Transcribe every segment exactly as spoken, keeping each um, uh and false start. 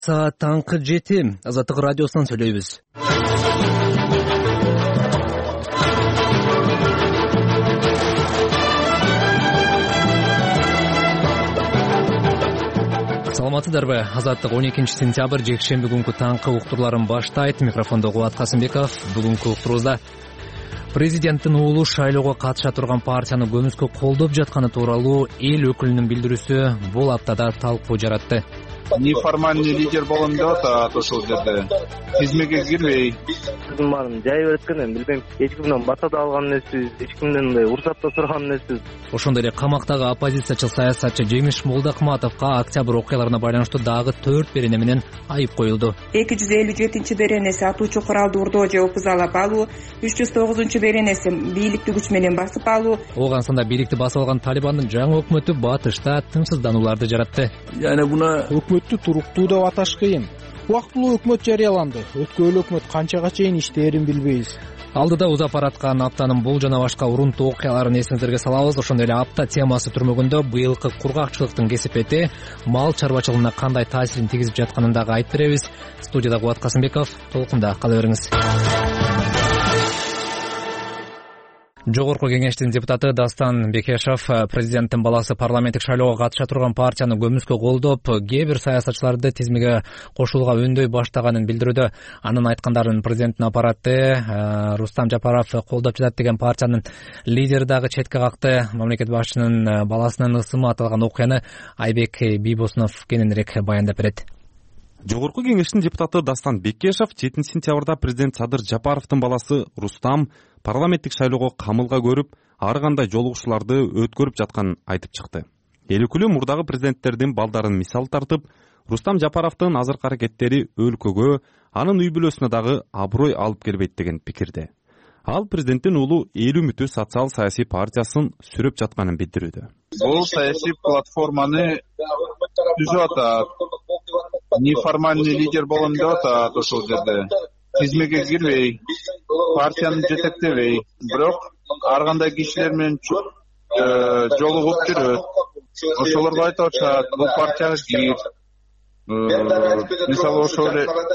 Саат таңкы жети. Азаттык радиосунан сүйлөйбүз. Саламатсыздарбы? Азаттык он экинчи сентябрь жекшемби күнкү таңкы уктурларын баштайт. Микрофондо Кубат Касымбеков. Бүгүнкү уктурубузда президенттин уулу шайлоого катыша турган партияны көмүскө колдоп жатканы тууралуу эл өкүлүнүн билдирүүсү бул аптада талкуу жаратты. Неформальный лидер болом деп атат ошол жерде. Тизмеге кирбей. Биздин баарын жай берет экен, эми билбейм. Эч кимден бата да алган эмеспиз, эч кимден мындай уруксат да сураган эмеспиз. Ошондой эле камактагы оппозициячыл саясатчы Жеңиш Молдокматовго октябрь окуяларына байланыштуу дагы төрт берене менен айып коюлду. эки жүз элүү жетинчи беренеси атуучу куралды урдоо же опузалап алуу, үч жүз тогузунчу беренеси бийликти күч менен басып алуу. Ооганстанда бийликти басып алган Талибандын жаңы өкмөтү батышта тынчсызданууларды жаратты. Яна буна өкмөттү туруктуу деп аташ кыйын. Убактылуу өкмөт жарыяланды. Өткөн өкмөт канчага чейин иштээрин билбейбиз. Алдыда узап бараткан аптанын бул жана башка урунтуу окуяларын эсиңиздерге салабыз. Ошондой эле апта темасы түрмөгүндө быйылкы кургакчылыктын кесипети мал чарбачылыгына кандай таасирин тийгизип жатканын дагы айтып беребиз. Студияда Кубат Касымбеков, толкунда кала бериңиз. Жогорку кеңештин депутаты Дастан Бекешев президенттин баласы парламенттик шайлоого катыша турган партияны көмүскө колдоп, кээ бир саясатчыларды тизмеге кошууга үндөй баштаганын билдирүүдө. Анын айткандарын президенттин аппараты Рустам Жапаров колдоп жатат деген партиянын лидери дагы четке какты. Мамлекет башчынын баласынын ысымы аталган окуяны Айбек Бийбосунов кененирээк баяндап берет. Жогорку кеңештин депутаты Дастан Бекешев жетинчи сентябрда президент Садыр Жапаровдун баласы Рустам парламенттик шайлоого камылга көрүп, ар кандай жолугушууларды өткөрүп жатканын айтып чыкты. Эл өкүлү мурдагы президенттердин балдарын мисал тартып, Рустам Жапаровдун азыркы аракеттери өлкөгө, анын үй бүлөсүнө дагы аброй алып келбейт деген пикирде. Ал президенттин уулу эл үмүтү социал саясий партиясын сүрөп жатканын билдирүүдө. Бул саясий платформаны түзүп атат. Неформальный лидер болом деп атат ошол жерде. Тизмеге кирбей, партияны жетектебей, бирок ар кандай кишилер менен жолугуп жүрөт. Ошолорго айтып атышат, бул партияга кир. Мисалы ошол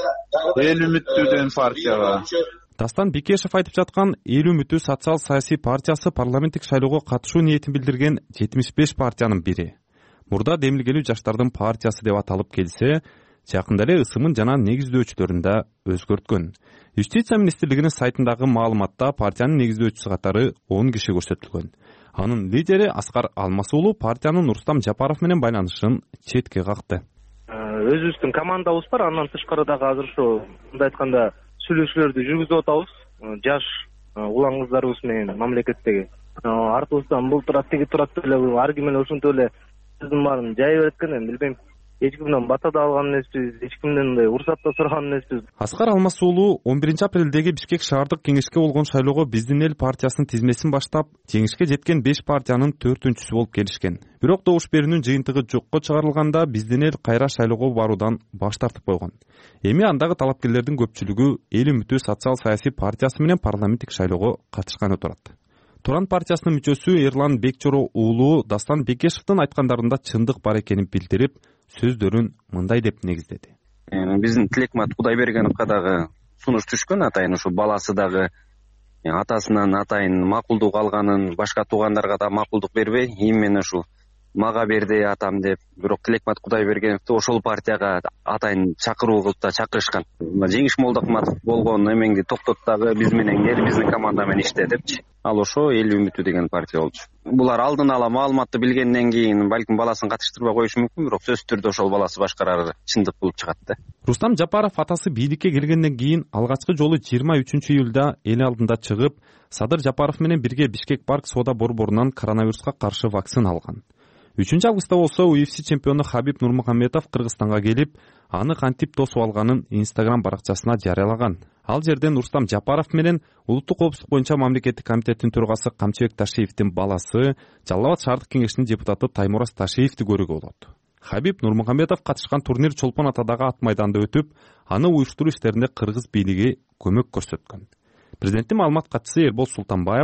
эл үмүтү деген партияга. Дастан Бекешев айтып жаткан эл үмүтү социал саясий партиясы парламенттик шайлоого катышуу ниетин билдирген жетимиш беш партиянын бири. Мурда демилгелүү жаштардын партиясы деп аталып келсе, жакында эле ысымын жана негиздөөчүлөрүн да өзгөрткөн. Юстиция министрлигинин сайтындагы маалыматта партиянын негиздөөчүсү катары он киши көрсөтүлгөн. Анын лидери Аскар Алмасуулу партиянын Рустам Жапаров менен байланышын четке какты. Өзүбүздүн командабыз бар, андан тышкары дагы азыр ошо мындай айтканда сүйлөшүүлөрдү жүргүзүп атабыз. Жаш улан кыздарыбыз менен мамлекеттеги. Артыбыздан бул турат, тиги турат деп эле ар ким менен ошентип эле биздин баарын жай берет экен, эми билбейм. Эч кимден бата да алган эмеспиз, эч кимден мындай уруксат да сураган эмеспиз. Аскар Алмасуулу он биринчи апрелдеги Бишкек шаардык кеңешке болгон шайлоого Биздин эл партиясынын тизмесин баштап, жеңишке жеткен беш партиянын төртүнчүсү болуп келишкен. Бирок добуш берүүнүн жыйынтыгы жокко чыгарылганда Биздин эл кайра шайлоого баруудан баш тартып койгон. Эми андагы талапкерлердин көпчүлүгү эл үмүтү социал саясий партиясы менен парламенттик шайлоого катышканы турат. Туран партиясынын мүчөсү Эрлан Бекчоро уулу Дастан Бекешевдин айткандарында чындык бар экенин билдирип, сөздөрүн мындай деп негиздеди. Биздин Тилекмат Кудайбергеновго дагы сунуш түшкөн, атайын ушу баласы дагы атасынан атайын макулдук алганын, башка туугандарга да макулдук бербей, именно ушу мага берди атам деп, бирок Тилекмат Кудайбергеновду ошол партияга атайын чакыруу кылып да чакырышкан. Жеңиш Молдокматов болгон эмеңди токтот дагы биз менен кел, биздин команда менен иште депчи. Ал ошо эл үмүтү деген партия болчу. Булар алдын ала маалыматты билгенден кийин балким баласын катыштырбай коюшу мүмкүн, бирок сөзсүз түрдө ошол баласы башкарары чындык болуп чыгат да. Рустам Жапаров атасы бийликке келгенден кийин алгачкы жолу жыйырма үчүнчү июлда эл алдында чыгып, Садыр Жапаров менен бирге Бишкек парк соода борборунан коронавируска каршы вакцина алган. үчүнчү августта болсо У Эф Си чемпиону Хабиб Нурмухамедов Кыргызстанга келип, аны кантип тосуп алганын Инстаграм баракчасына жарыялаган. Ал жерден Рустам Жапаров менен улуттук коопсуздук боюнча мамлекеттик комитеттин төрагасы Камчыбек Ташиевдин баласы, Жалал Абад шаардык кеңешинин депутаты Таймураз Ташиевди көрүүгө болот. Хабиб Нурмухамедов катышкан турнир Чолпон Атадагы ат майданда өтүп, аны уюштуруу иштеринде кыргыз бийлиги көмөк көрсөткөн. Президенттин маалымат катчысы Эрбол Султанбаев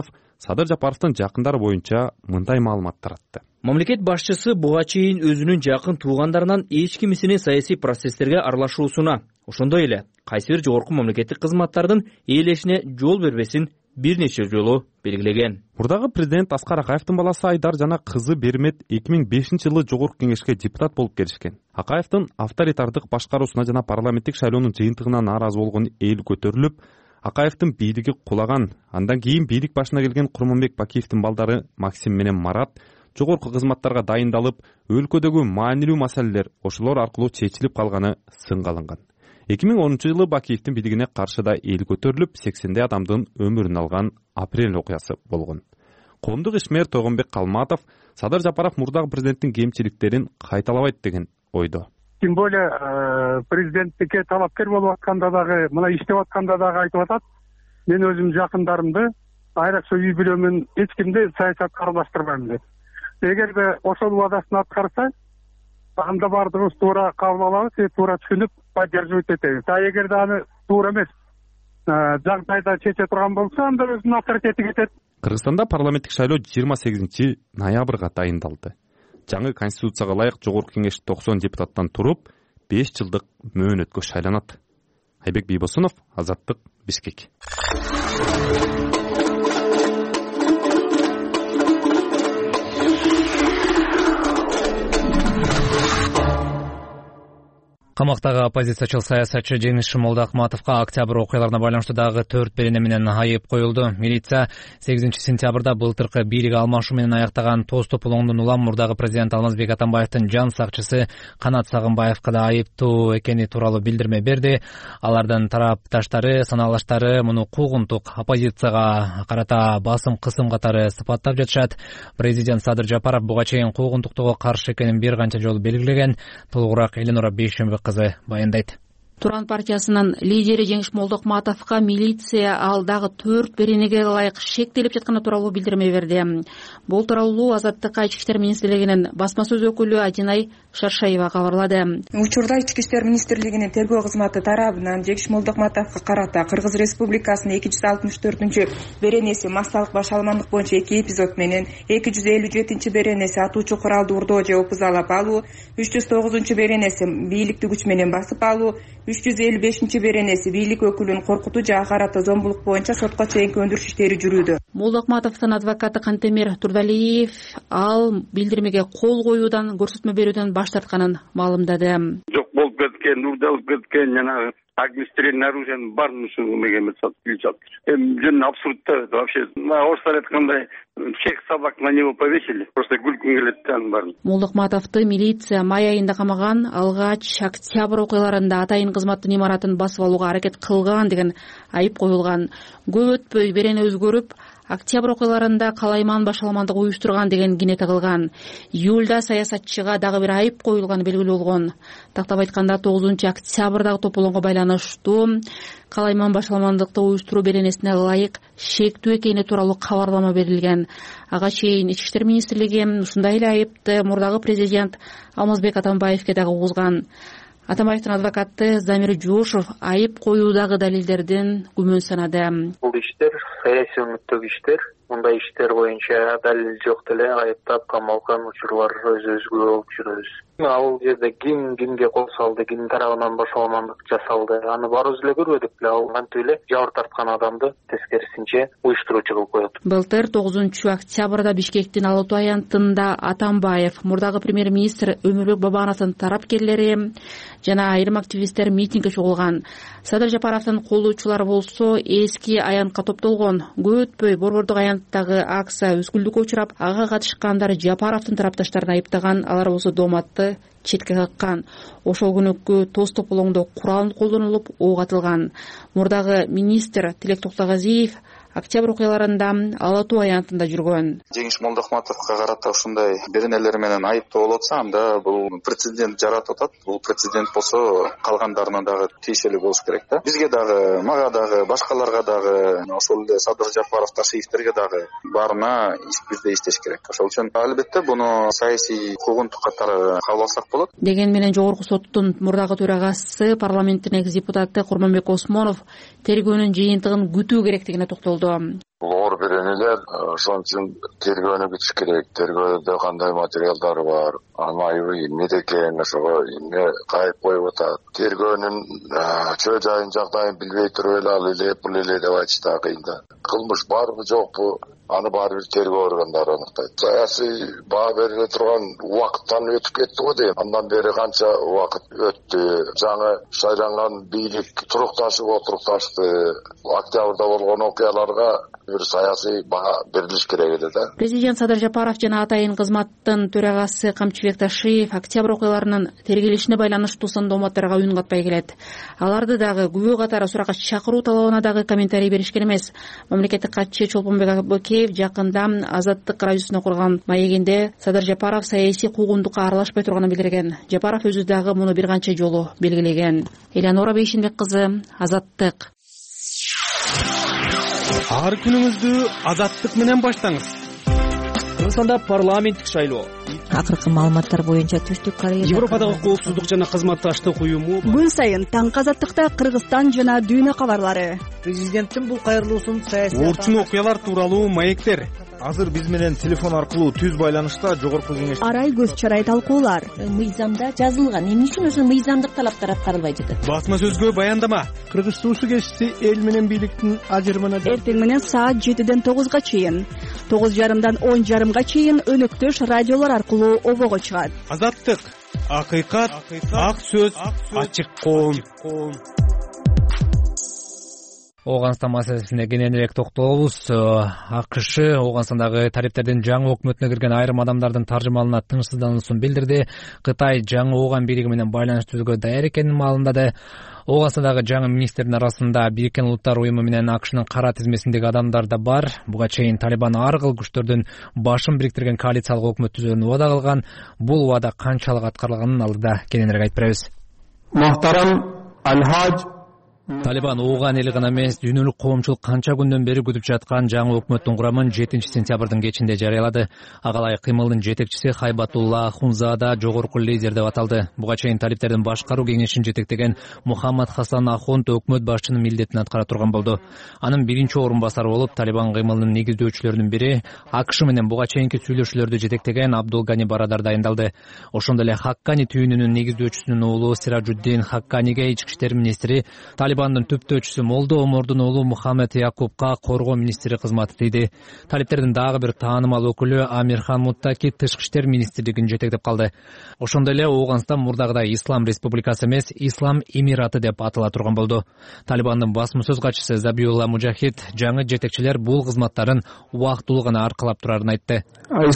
Садыр Жапаровдун жакындары боюнча мындай маалымат таратты. Мамлекет башчысы буга чейин өзүнүн жакын туугандарынан эч кимисинин саясий процесстерге аралашуусуна, ошондой эле кайсы бир жогорку мамлекеттик кызматтардын ээлешине жол бербесин бир нече жолу белгилеген. Мурдагы президент Аскар Акаевдин баласы Айдар жана кызы Бермет эки миң бешинчи жылы жогорку кеңешке депутат болуп келишкен. Акаевдин авторитардык башкаруусуна жана парламенттик шайлоонун жыйынтыгына нааразы болгон эл көтөрүлүп, Акаевдин бийлиги кулаган. Андан кийин бийлик башына келген Курманбек Бакиевдин балдары Максим менен Марат жогорку кызматтарга дайындалып, өлкөдөгү маанилүү маселелер ошолор аркылуу чечилип калганы сынга алынган. эки миң онунчу жылы Бакиевдин бийлигине каршы да эл көтөрүлүп, сексендей адамдын өмүрүн алган апрель окуясы болгон. Коомдук ишмер Тойгонбек Калматов Садыр Жапаров мурдагы президенттин кемчиликтерин кайталабайт деген ойдо. Тем более президенттикке талапкер болуп атканда дагы, мына иштеп атканда дагы айтып атат. Мен өзүм жакындарымды айрыкча үй бүлөмүн эч кимди саясатка аралаштырбайм деп. Эгерде ошол убадасын аткарса, анда бардыгыбыз туура кабыл алабыз, же туура түшүнүп поддерживать этебиз. А эгерде аны туура эмес жагдайда чече турган болсо, анда өзүнүн авторитети кетет. Кыргызстанда парламенттик шайлоо жыйырма сегизинчи ноябрга дайындалды. Жаңы конституцияга ылайык жогорку кеңеш токсон депутаттан туруп, беш жылдык мөөнөткө шайланат. Айбек Бийбосунов, Азаттык, Бишкек. Камактагы оппозициячыл саясатчы Жеңиш Молдоахматовго октябрь окуяларына байланыштуу дагы төрт берене менен айып коюлду. Милиция сегизинчи сентябрда былтыркы бийлик алмашуу менен аяктаган тоз тополоңдун улам мурдагы президент Алмазбек Атамбаевдин жан сакчысы Канат Сагынбаевга да айыптуу экени тууралуу билдирме берди. Алардын тарапташтары, санаалаштары муну куугунтук, оппозицияга карата басым кысым катары сыпаттап жатышат. Президент Садыр Жапаров буга чейин куугунтуктугу каршы экенин бир канча жолу белгилеген. Толугураак Эленора Бейшембек кызы баяндайт. Туран партиясынын лидери Жеңиш Молдоахматовго милиция ал дагы төрт беренеге ылайык шектелип жатканы тууралуу билдирме берди. Бул тууралуу Азаттыкка Ички иштер министрлигинин басма сөз өкүлү Адинай Шаршаева кабарлады. Учурда Ички иштер министрлигинин тергөө кызматы тарабынан Жеңиш Молдоахматовго карата Кыргыз Республикасынын эки жүз алтымыш төртүнчү беренеси массалык башаламандык боюнча эки эпизод менен эки жүз элүү жетинчи беренеси атуучу куралды урдоо же опузалап алуу, үч жүз тогузунчу беренеси бийликти күч менен басып алуу, үч жүз элүү бешинчи беренеси бийлик өкүлүн коркутуу же ага карата зомбулук боюнча сотко чейинки өндүрүш иштери жүрүүдө. Молдоахматовдун адвокаты Кантемир Турдалиев ал билдирмеге кол коюудан, көрсөтмө берүүдөн баш тартканын маалымдады. Жок болуп кеткен, урдалып кеткен жана огнестрельное наружие барын мегемет сатып эми жөн абсурдта вообще. Орустар айткандай всех собак на него повесили. Просто күлкүм келет анын барын. Молдоахматовду милиция май айында камаган, алгач октябрь окуяларында атайын кызматтын имаратын басып алууга аракет кылган деген айып коюлган. Көп өтпөй берене өзгөрүп, октябрь окуяларында калайман башаламандык уюштурган деген кине тагылган. Июлда саясатчыга дагы бир айып коюлганы белгилүү болгон. Тактап айтканда тогузунчу октябрдагы тополоңго байланыштуу калайман башаламандыкты уюштуруу беренесине ылайык шектүү экени тууралуу кабарлама берилген. Ага чейин Ички иштер министрлиги ушундай эле айыпты мурдагы президент Алмазбек Атамбаевге дагы угузган. Атамбаевдин адвокаты Замир Жошов айып коюудагы далилдердин күмөн санады. Бул иштер саясий өнөктөгү иштер. Мындай иштер боюнча далил жок деле айыптап камалган учурлар өз-өзгө болуп жүрөбүз. Ал жерде ким кимге кол салды, ким тарабынан башаламандык жасалды, аны барыбыз эле көрбөдүк эле. Ал кантип эле жабыр тарткан адамды тескерисинче уюштуруучу кылып коет. Былтыр тогузунчу октябрда Бишкектин Ала Тоо аянтында Атамбаев, мурдагы премьер-министр Өмүрбек Бабановдун тарапкерлери жана айрым активисттер митингге чогулган. Садыр Жапаровдун колдоочулары болсо эски аянтка топтолгон. Көп өтпөй борбордук аянттагы акция өзгүлдүккө учурап, ага катышкандар Жапаровдун тарапташтарын айыптаган, алар болсо дооматты четке каккан. Ошол күнүкү тоз тополоңдо курал колдонулуп, ок атылган. Мурдагы министр Тилек Токтогазиев октябрь окуяларында Ала Тоо аянтында жүргөн. Жеңиш Молдоахматовго карата ушундай беренелер менен айыптоо болуп атса, анда бул прецедент жаратып атат. Бул прецедент болсо калгандарына дагы тийиштүү болуш керек да. Бизге дагы, мага дагы, башкаларга дагы, ошол эле Садыр Жапаров Ташиевтерге дагы баарына бирдей иштеш керек. Ошол үчүн албетте буну саясий куугунтук катары кабыл алсак болот. Деген менен жогорку соттун мурдагы төрагасы, парламенттин экс депутаты Курманбек Осмонов тергөөнүн жыйынтыгын күтүү керектигине токтолду. бул оор беренелер, ошон үчүн тергөөнү күтүш керек. Тергөөдө кандай материалдар бар, анын айыбы эмнеде экен, ошого эмне кайып коюп атат. Тергөөнүн чөө жайын жагдайын билбей туруп эле ал эле бул эле деп айтыш да кыйын да. Кылмыш барбы жокпу, аны баары бир тергөө органдары аныктайт. Саясий баа бериле турган убакыттан өтүп кетти го дейм. Андан бери канча убакыт өттү. Жаңы шайланган бийлик турукташып отурукташты. Октябрда болгон окуяларга бир саясий баа берилиш керек эле да. Президент Садыр Жапаров жана атайын кызматтын төрагасы Камчыбек Ташиев октябрь окуяларынын тергелишине байланыштуу сан дооматтарга үн катпай келет. Аларды дагы күбө катары суракка чакыруу талабына дагы комментарий беришкен эмес. Мамлекеттик катчы Чолпонбек Абыкеев жакында Азаттык радиосуна курган маегинде Садыр Жапаров саясий куугундукка аралашпай турганын билдирген. Жапаров өзү дагы муну бир канча жолу белгилеген. Элеонора Бейшенбек кызы, Азаттык. Ар күнүңүздү Азаттык менен баштаңыз. Кыргызстанда парламенттик шайлоо. Акыркы маалыматтар боюнча Түштүк Корея Европадагы коопсуздук жана кызматташтык уюму күн сайын таңкы Азаттыкта Кыргызстан жана дүйнө кабарлары. Президенттин бул кайрылуусун саясий орчун окуялар тууралуу маектер. Азыр биз менен телефон аркылуу түз байланышта жогорку кеңеш арай көз чарай талкуулар. Мыйзамда жазылган, эмне үчүн ошо мыйзамдык талаптар аткарылбай жатат? Басма сөзгө баяндама. Кыргыз суусу кешси эл менен бийликтин ажырымына эртең менен саат жетиден тогузга чейин, тогуз жарымдан он жарымга чейин өнөктөш радиолор аркылуу обого чыгат. Азаттык, акыйкат, ак сөз, ачык коом. Ооганстан маселесине кененирээк токтолобуз. АКШ Ооганстандагы талиптердин жаңы өкмөтүнө кирген айрым адамдардын таржымалына тынчсыздануусун билдирди. Кытай жаңы Ооган бийлиги менен байланыш түзүүгө даяр экенин маалымдады. Ооганстандагы жаңы министрдин арасында Бириккен Улуттар уюму менен АКШнын кара тизмесиндеги адамдар да бар. Буга чейин Талибан ар кыл күчтөрдүн башын бириктирген коалициялык өкмөт түзүүнү убада кылган. Бул убада канчалык аткарылганын алдыда кененирээк айтып беребиз. Мохтарам Алхаж Талибан Ооган эли гана эмес, дүйнөлүк коомчулук канча күндөн бери күтүп жаткан жаңы өкмөттүн курамын жетинчи сентябрдын кечинде жарыялады. Агалай кыймылдын жетекчиси Хайбатулла Ахунзада жогорку лидер деп аталды. Буга чейин талиптердин башкаруу кеңешин жетектеген Мухаммад Хасан Ахунд өкмөт башчынын милдетин аткара турган болду. Анын биринчи орун басары болуп Талибан кыймылынын негиздөөчүлөрүнүн бири АКШ менен буга чейинки сүйлөшүүлөрдү жетектеген Абдулгани Барадар дайындалды. Ошондой эле Хаккани түйүнүнүн негиздөөчүсүнүн уулу Сиражуддин Хакканиге ички иштер министри, Талибандын түптөөчүсү Молдо Омордун уулу Мухаммед Якубка коргоо министри кызматы тийди. Талиптердин дагы бир таанымал өкүлү Амирхан Муттаки тышкы иштер министрлигин жетектеп калды. Ошондой эле Ооганстан мурдагыдай Ислам республикасы эмес, Ислам Эмираты деп атала турган болду. Талибандын басма сөз катчысы Забиулла Мужахид жаңы жетекчилер бул кызматтарын убактылуу гана аркалап турарын айтты.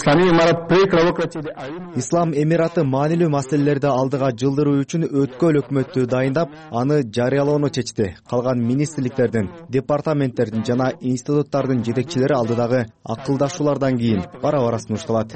Ислам Эмираты маанилүү маселелерди алдыга жылдыруу үчүн өткөл өкмөттү дайындап, аны жарыялоону чечти. Калган министрликтердин, департаменттердин жана институттардын жетекчилери алдыдагы акылдашуулардан кийин бара-бара сунушталат.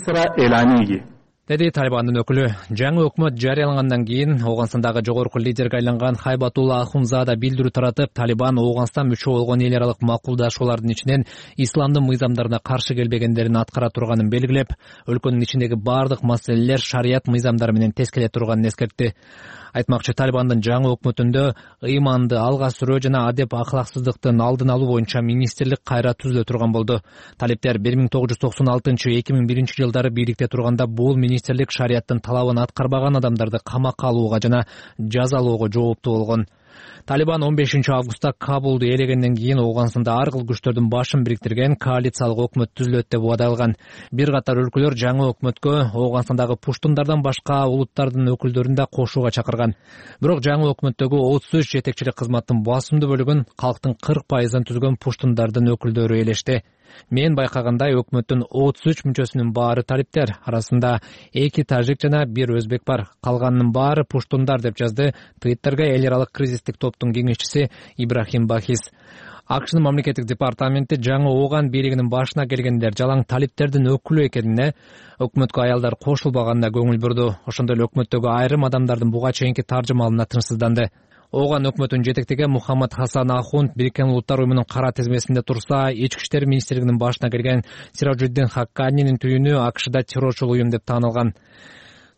Деди Талибандын өкүлү. Жаңы өкмөт жарыялангандан кийин Ооганстандагы жогорку лидерге айланган Хайбатулла Ахунзада билдирүү таратып, Талибан Ооганстан мүчө болгон эл аралык макулдашуулардын ичинен исламдын мыйзамдарына каршы келбегендерин аткара турганын белгилеп, өлкөнүн ичиндеги бардык маселелер шарият мыйзамдары менен тез келе турганын эскертти. Айтмакчы, Талибандын жаңы өкмөтүндө ыйманды, алга сүрөө жана адеп акылаксыздыктын алдын алуу боюнча министрлик кайра түзүлө турган болду. Талиптер бир миң тогуз жүз токсон алтынчы эки миң биринчи жылдары бийликте турганда бул министрлик шарияттын талабын аткарбаган адамдарды камакка алууга жана жазалоого жооптуу болгон. Талибан он бешинчи августта Кабулду ээлегенден кийин Ооганстанда ар кыл күчтөрдүн башын бириктирген коалициялык өкмөт түзүлөт деп убада кылган. Бир катар өлкөлөр жаңы өкмөткө Ооганстандагы пуштундардан башка улуттардын өкүлдөрүн да кошууга чакырган. Бирок жаңы өкмөттөгү отуз үч жетекчилик кызматтын басымдуу бөлүгүн калктын кырк пайызын түзгөн пуштундардын өкүлдөрү ээлешти. Мен байкагандай өкмөттүн отуз үч мүчөсүнүн баары талиптер, арасында эки тажик жана бир өзбек бар. Калганынын баары пуштундар деп жазды Твиттерге эл аралык кризистик топтун кеңешчиси Ибрахим Бахис. АКШнын мамлекеттик департаменти жаңы Ооган бийлигинин башына келгендер жалаң талиптердин өкүлү экенине, өкмөткө аялдар кошулбаганына көңүл бурду. Ошондой эле өкмөттөгү айрым адамдардын буга чейинки таржымалына тынчсызданды. Ооган өкмөтүн жетектеген Мухаммад Хасан Ахунд Бириккен Улуттар уюмунун кара тизмесинде турса, ички иштер министрлигинин башына келген Сиражуддин Хакканинин түйүнү АКШда террорчул уюм деп таанылган.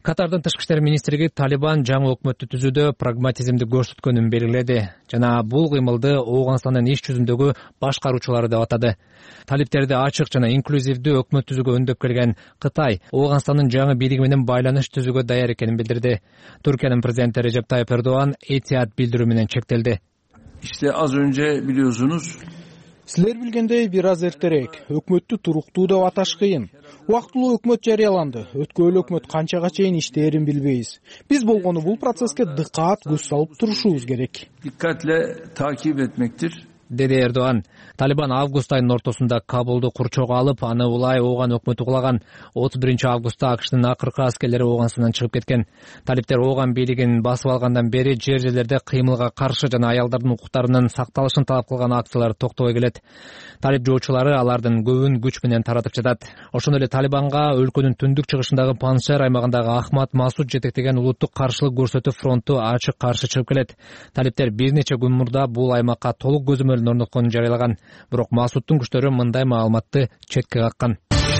Катардын тышкы иштер министрлиги Талибан жаңы өкмөттү түзүүдө прагматизмди көрсөткөнүн белгиледи жана бул кыймылды Ооганстандын иш жүзүндөгү башкаруучулары деп атады. Талиптерди ачык жана инклюзивдүү өкмөт түзүүгө үндөп келген Кытай Ооганстандын жаңы бийлиги менен байланыш түзүүгө даяр экенин билдирди. Түркиянын президенти Режеп Тайып Эрдоган этият билдирүү менен чектелди. İşte az önce biliyorsunuz. Силер билгендей бир аз эртерээк өкмөттү туруктуу деп аташ кыйын. Убактылуу өкмөт жарыяланды. Өткөн өкмөт канчага чейин иштээрин билбейбиз. Биз болгону бул процесске дыкаат көз салып турушубуз керек. Dikkatle takip etmektir. Деди Эрдоган. Талибан август айынын ортосунда Кабулду курчоого алып, аны улай Ооган өкмөтү кулаган. отуз биринчи августта АКШтын акыркы аскерлери Ооганстандан чыгып кеткен. Талиптер Ооган бийлигин басып алгандан бери жер жерлерде кыймылга каршы жана аялдардын укуктарынын сакталышын талап кылган акциялар токтобой келет. Талип жоочулары алардын көбүн күч менен таратып жатат. Ошондой эле Талибанга өлкөнүн түндүк чыгышындагы Паншер аймагындагы Ахмад Масуд жетектеген улуттук каршылык көрсөтүү фронту ачык каршы чыгып келет. Талиптер бир нече күн мурда бул аймакка толук көзөмөлүн орнотконун жарыялаган. Бирок Масудтун күчтөрү мындай маалыматты четке каккан.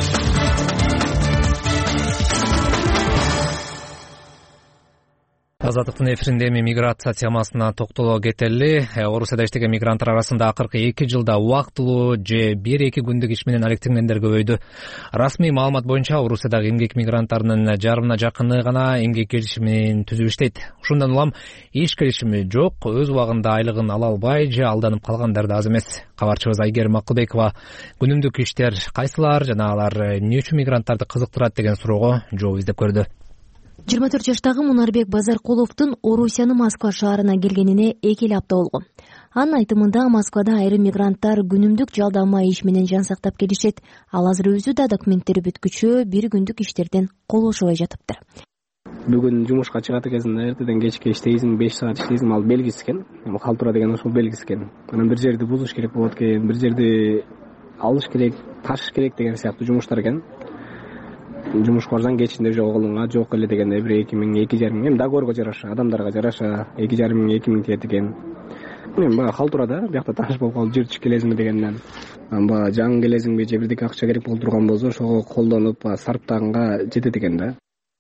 Азаттыктын эфиринде эми миграция темасына токтоло кетели. Орусияда иштеген мигранттар арасында акыркы эки жылда убактылуу же бир эки күндүк иш менен алектенгендер көбөйдү. Расмий маалымат боюнча Орусиядагы эмгек мигранттарынын жарымына жакыны гана эмгек келишимин түзүп иштейт. Ушундан улам иш келишими жок, өз убагында айлыгын ала албай же алданып калгандар да аз эмес. Кабарчыбыз Айгерим Макулбекова күнүмдүк иштер кайсылар жана алар эмне үчүн мигранттарды кызыктырат деген суроого жооп издеп көрдү. жыйырма төрт жаштагы Мунарбек Базаркуловдун Орусиянын Москва шаарына келгенине эки эле апта болгон. Анын айтымында Москвада айрым мигранттар күнүмдүк жалдама иш менен жан сактап келишет. Ал азыр өзү да документтери бүткүчө бир күндүк иштерден кол бошобой жатыптыр. Бүгүн жумушка чыгат экенсиң, эртеден кечке иштейсиң, беш саат иштейсиң, ал белгиси экен. Калтура деген ошол белгиси экен. Анан бир жерди бузуш керек болот экен, бир жерди алыш керек, ташыш керек деген сыяктуу жумуштар экен. Жумушка барсаң кечинде жок колуңа жок эле дегенде бир эки миң, эки жарым миң, эми договорго жараша, адамдарга жараша эки жарым миң, эки миң тиет экен. Эми баягы калтурада биякта тааныш болуп калып жүрчү келесиңби дегенден. Amba жаңы келесиңби же бирдеке акча керек болуп турган болсо, ошого колдонуп сарптаганга жетет экен да.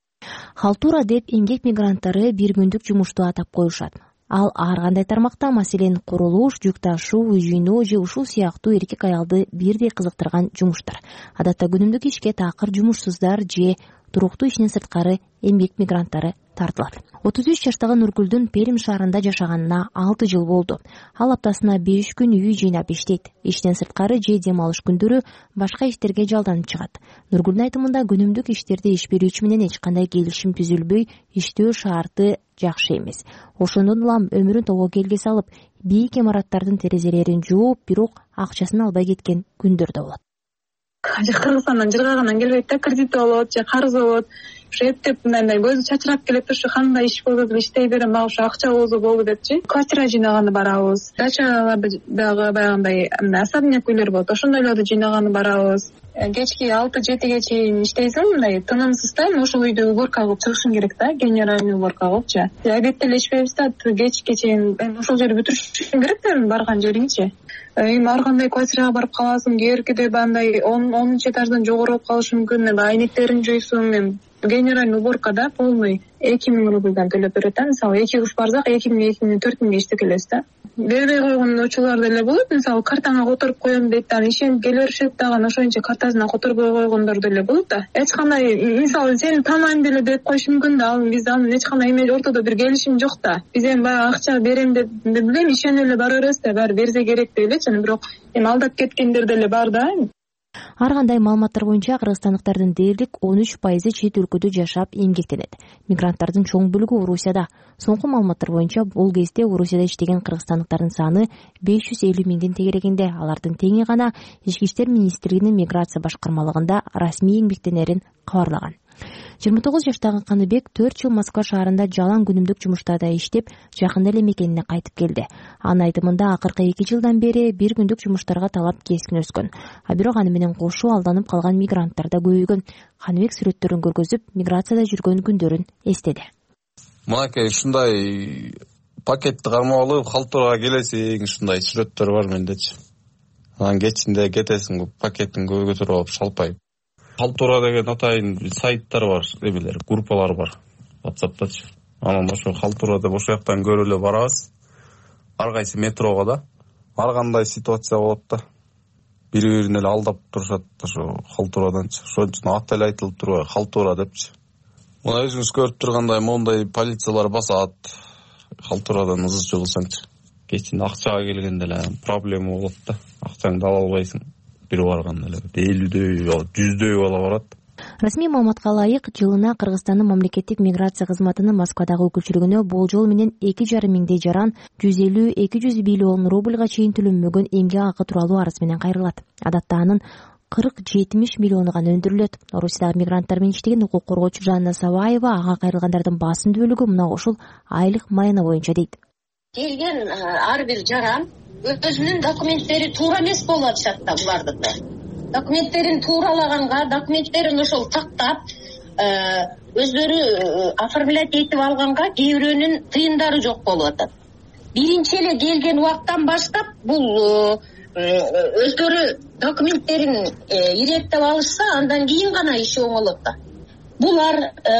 Халтура деп эмгек мигранттары бир күндүк жумушту атап коюшат. Ал ар кандай тармакта, маселен курулуш, жүк ташуу, үй жыйноо же ушул сыяктуу эркек аялды бирдей кызыктырган жумуштар. Адатта күнүмдүк ишке такыр жумушсуздар же туруктуу ишинен сырткары эмгек мигранттары тартылат. отуз үч жаштагы Нургүлдүн Перим шаарында жашаганына алты жыл болду. Ал аптасына беш күн үй жыйнап иштейт. Иштен сырткары же дем алыш күндөрү башка иштерге жалданып чыгат. Нургүлдүн айтымында күнүмдүк иштерде иш берүүчү менен эч кандай келишим түзүлбөй, иштөө шарты жакшы эмес. Ошондон улам өмүрүн тобо келге салып, бийик имараттардын терезелерин жууп, бирок акчасын албай кеткен күндөр да болот. Кыргызстандан жыргагандан келбейт да, кредит болот же карыз болот. Ушу эптеп мындай көзү чачырап келет, ушу кандай иш болду деп иштей берем, мага ушу акча болсо болду депчи. Квартира жыйнаганы барабыз. Дачаларды дагы баягындай особняк үйлөр болот, ошондойлорду жыйнаганы барабыз. Кечки алты жетиге чейин иштейсиң, мындай тынымсыз да, ошол үйдө уборка кылып чыгышың керек да, генеральный уборка кылыпчы. Обедте эле ичпейбиз да, кечке чейин ошол жерди бүтүрүшүң керек да, барган жериңчи. Эми ар кандай квартирага барып каласың, кээркиде бандай онунчу этаждан жогору болуп калышы мүмкүн, айнектериңди жуйсуң, эми генеральный уборкада полный эки миң рубльдан төлөп берет да. Мисалы эки кыш барсак эки миң, эки миң, төрт миңге иштеп келесиз да. Бербей койгон учурлар деле болот. Мисалы картаңа которуп коем дейт да, ишенип келе беришет дагы, ошоюнча картасына которбой койгондор деле болот да. Эч кандай, мисалы сени таанайм деле деп коюшу мүмкүн да, ал бизде анын эч кандай эме ортодо бир келишим жок да. Биз эми баягы акча берем деп билем, ишенип эле бара беребиз да, баары берсе керек деп элечи, бирок эми алдап кеткендер деле бар да. Ар кандай маалыматтар боюнча кыргызстандыктардын дээрлик он үч пайызы чет өлкөдө жашап эмгектенет. Мигранттардын чоң бөлүгү Орусияда. Соңку маалыматтар боюнча бул кезде Орусияда иштеген кыргызстандыктардын саны беш жүз элүү миңдин тегерегинде. Алардын теңи гана Ички иштер министрлигинин миграция башкармалыгында расмий эмгектенерин кабарлаган. жыйырма тогуз жаштагы Каныбек төрт жыл Москва шаарында жалаң күнүмдүк жумуштарда иштеп, жакында эле мекенине кайтып келди. Анын айтымында акыркы эки жылдан бери бир күндүк жумуштарга талап кескин өскөн. А бирок аны менен кошо алданып калган мигранттар да көбөйгөн. Каныбек сүрөттөрүн көргөзүп, миграцияда жүргөн күндөрүн эстеди. Мынакей ушундай пакетти кармап алып, Халтурага келесиң, ушундай сүрөттөр бар мендечи. Анан кечинде кетесиң, пакеттин көтөрүп алып шалпайып. Халтура деген атайын сайттар бар, эмелер, группалар бар WhatsApp'тачы. Анан ошо Халтура деп ошол жактан көрүп эле барабыз. Ар кайсы метрого да ар кандай ситуация болот да. Бири-бирин эле алдап турушат ошо Халтураданчы. Ошон үчүн ат эле айтылып турбайбы, Халтура депчи. Мына өзүңүз көрүп тургандай мондай полициялар басат. Халтурадан ызы чыгылсаңчы. Кечин акчага келгенде эле проблема болот да. Акчаңды ала албайсың. Бир барганда эле элүүдөй, жүздөй бала барат. Расмий маалыматка ылайык, жылына Кыргызстандын мамлекеттик миграция кызматынын Москвадагы өкүлчүлүгүнө болжол менен эки жарым миңдей жаран жүз элүү эки жүз миллион рубльга чейин төлөнмөгөн эмгек акы тууралуу арыз менен кайрылат. Адатта анын кырк жетимиш миллиону гана өндүрүлөт. Орусиядагы мигранттар менен иштеген укук коргоочу Жанна Сабаева ага кайрылгандардын басым бөлүгү мына ушул айлык майына боюнча дейт. Келген ар бир жаран өзүнүн документтери туура эмес болуп атышат да булардыкы. Документтерин тууралаганга, документтерин ошол тактап, өздөрү оформлять этип алганга кээ бирөөнүн тыйындары жок болуп атат. Биринчи эле келген убактан баштап бул өздөрү документтерин иреттеп алышса, андан кийин гана иши оңолот да. Булар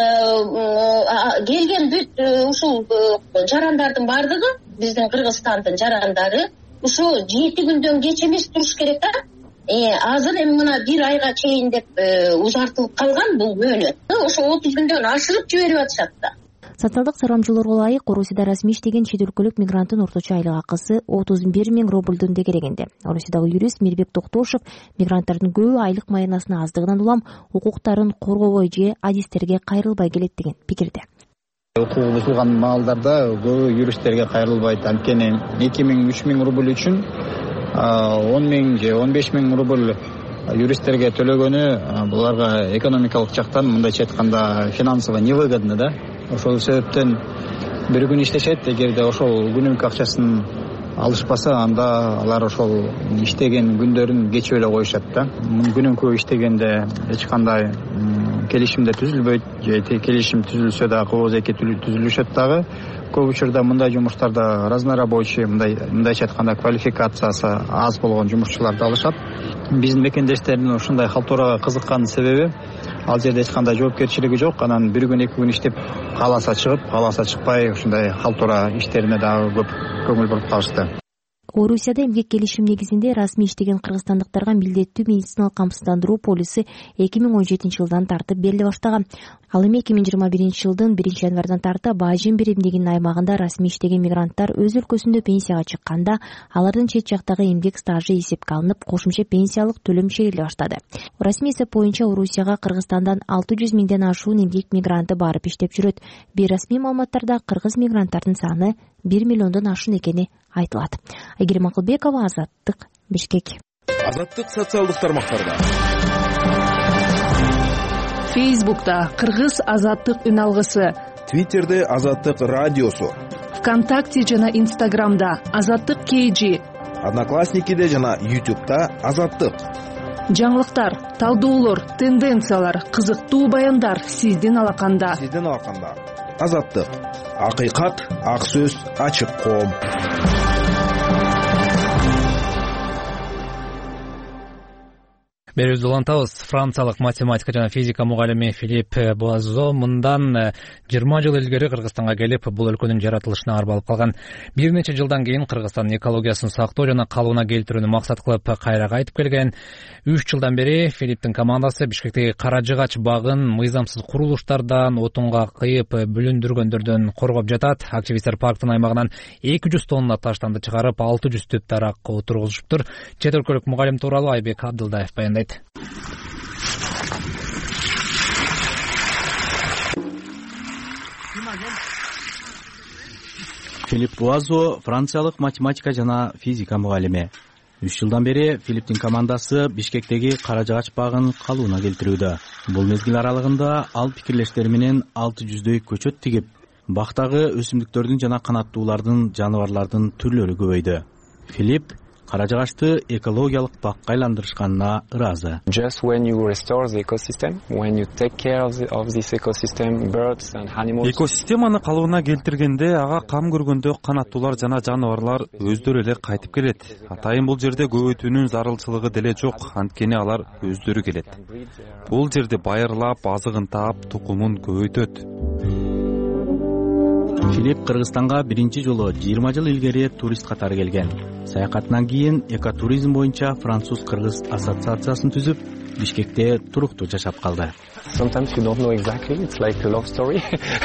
келген бүт ушул жарандардын бардыгы, биздин Кыргызстандын жарандары, ушу жети күндөн кеч эмес туруш керек да. Азыр эми мына бир айга чейин деп узартылып калган бул мөөнөт. Ошо отуз күндөн ашырып жиберип атышат да. Социалдык саламчылоого ылайык, Орусияда расмий иштеген чет өлкөлүк мигранттын орточо айлык акысы отуз бир миң рубльдун дегерегинде. Орусиядагы юрист Мирбек Токтошов мигранттардын көбү айлык майынасына аздыгынан улам укуктарын коргобой же адистерге кайрылбай келет деген пикирде. Укугу бузулган маалдарда көбү юристтерге кайрылбайт. Анткени эки миң үч миң рубль үчүн он миң же он беш миң рубль юристтерге төлөгөнү буларга экономикалык жактан мындайча айтканда финансово невыгодно да. Ошол себептен бир күн иштешет, эгерде ошол күнүмүк акчасын алышпаса, анда алар ошол иштеген күндөрүн кечип эле коюшат да. Күнүмкү иштегенде эч кандай келишимде түзүлбөйт, же келишим түзүлсө да кооз эки түзүлүшөт дагы. Көп учурда мындай жумуштарда разнорабочий, мындай мындайча айтканда квалификациясы аз болгон жумушчуларды алышат. Биздин мекендештердин ушундай Халтурага кызыккан себеби ал жерде эч кандай жоопкерчилиги жок. Анан бир күн эки күн иштеп кааласа чыгып, кааласа чыкпай ушундай Халтура иштерине дагы көп көңүл буруп калышты. Орусияда эмгек келишим негизинде расмий иштеген кыргызстандыктарга милдеттүү медициналык камсыздандыруу полиси эки миң он жетинчи жылдан тартып бериле баштаган. Ал эми эки миң жыйырма биринчи жылдын биринчи январдан тартып Баажин биримдигинин аймагында расмий иштеген мигранттар өз өлкөсүндө пенсияга чыкканда алардын чет жактагы эмгек стажы эсепке алынып, кошумча пенсиялык төлөм чегериле баштады. Расмий эсеп боюнча Орусияга Кыргызстандан алты жүз миңден ашуун эмгек мигранты барып иштеп жүрөт. Бейрасмий маалыматтарда кыргыз мигранттардын саны бир миллиондон ашуун экени айтылат. Айгерим Акылбекова, Азаттык, Бишкек. Азаттык социалдык тармактарда. Фейсбукта Кыргыз Азаттык үн алгысы, Твиттерде Азаттык радиосу, ВКонтакте жана Инстаграмда Азаттык кейжи, Одноклассникиде жана Ютубта Азаттык. Жаңылыктар, талдоолор, тенденциялар, кызыктуу баяндар сиздин алаканда. Сиздин алаканда. Азаттык. Акыйкат, ак сөз, ачык коом. Берүүбүздү улантабыз. Франциялык математика жана физика мугалими Филипп Буазо мындан жыйырма жыл илгери Кыргызстанга келип, бул өлкөнүн жаратылышына арбалып калган. Бир нече жылдан кийин Кыргызстандын экологиясын сактоо жана калыбына келтирүүнү максат кылып кайра кайтып келген. Үч жылдан бери Филипптин командасы Бишкектеги Кара Жыгач багын мыйзамсыз курулуштардан, отунга кыйып бүлүндүргөндөрдөн коргоп жатат. Активисттер парктын аймагынан эки жүз тонна таштанды чыгарып, алты жүз түп дарак отургузуштур. Чет өлкөлүк мугалим тууралуу Айбек Абдылдаев баяндайт. Филипп Буазо франциялык математика жана физика мугалими. Үч жылдан бери Филипптин командасы Бишкектеги Кара Жыгач багын калыбына келтирүүдө. Бул мезгил аралыгында ал пикирлештери менен алты жүздөй көчөт тигип, бактагы өсүмдүктөрдүн жана канаттуулардын, жаныбарлардын түрлөрү көбөйдү. Филипп Кара жыгачты экологиялык бакка айландырышканына ыраазы. Just when you restore the ecosystem, when you take care of, the, of this ecosystem, birds and animals. Экосистеманы калыбына келтиргенде ага кам көргөндө канаттуулар жана жаныбарлар өздөрү эле кайтып келет. Атайын бул жерде көбөйтүүнүн зарылчылыгы деле жок, анткени алар өздөрү келет. Бул жерде байырлап, азыгын таап, тукумун көбөйтөт. Филипп Кыргызстанга биринчи жолу жыйырма жыл илгери турист катары келген. Саякатынан кийин экотуризм боюнча француз-кыргыз ассоциациясын түзүп, Бишкекте туруктуу жашап калды. Sometimes you don't know exactly, it's like a love story.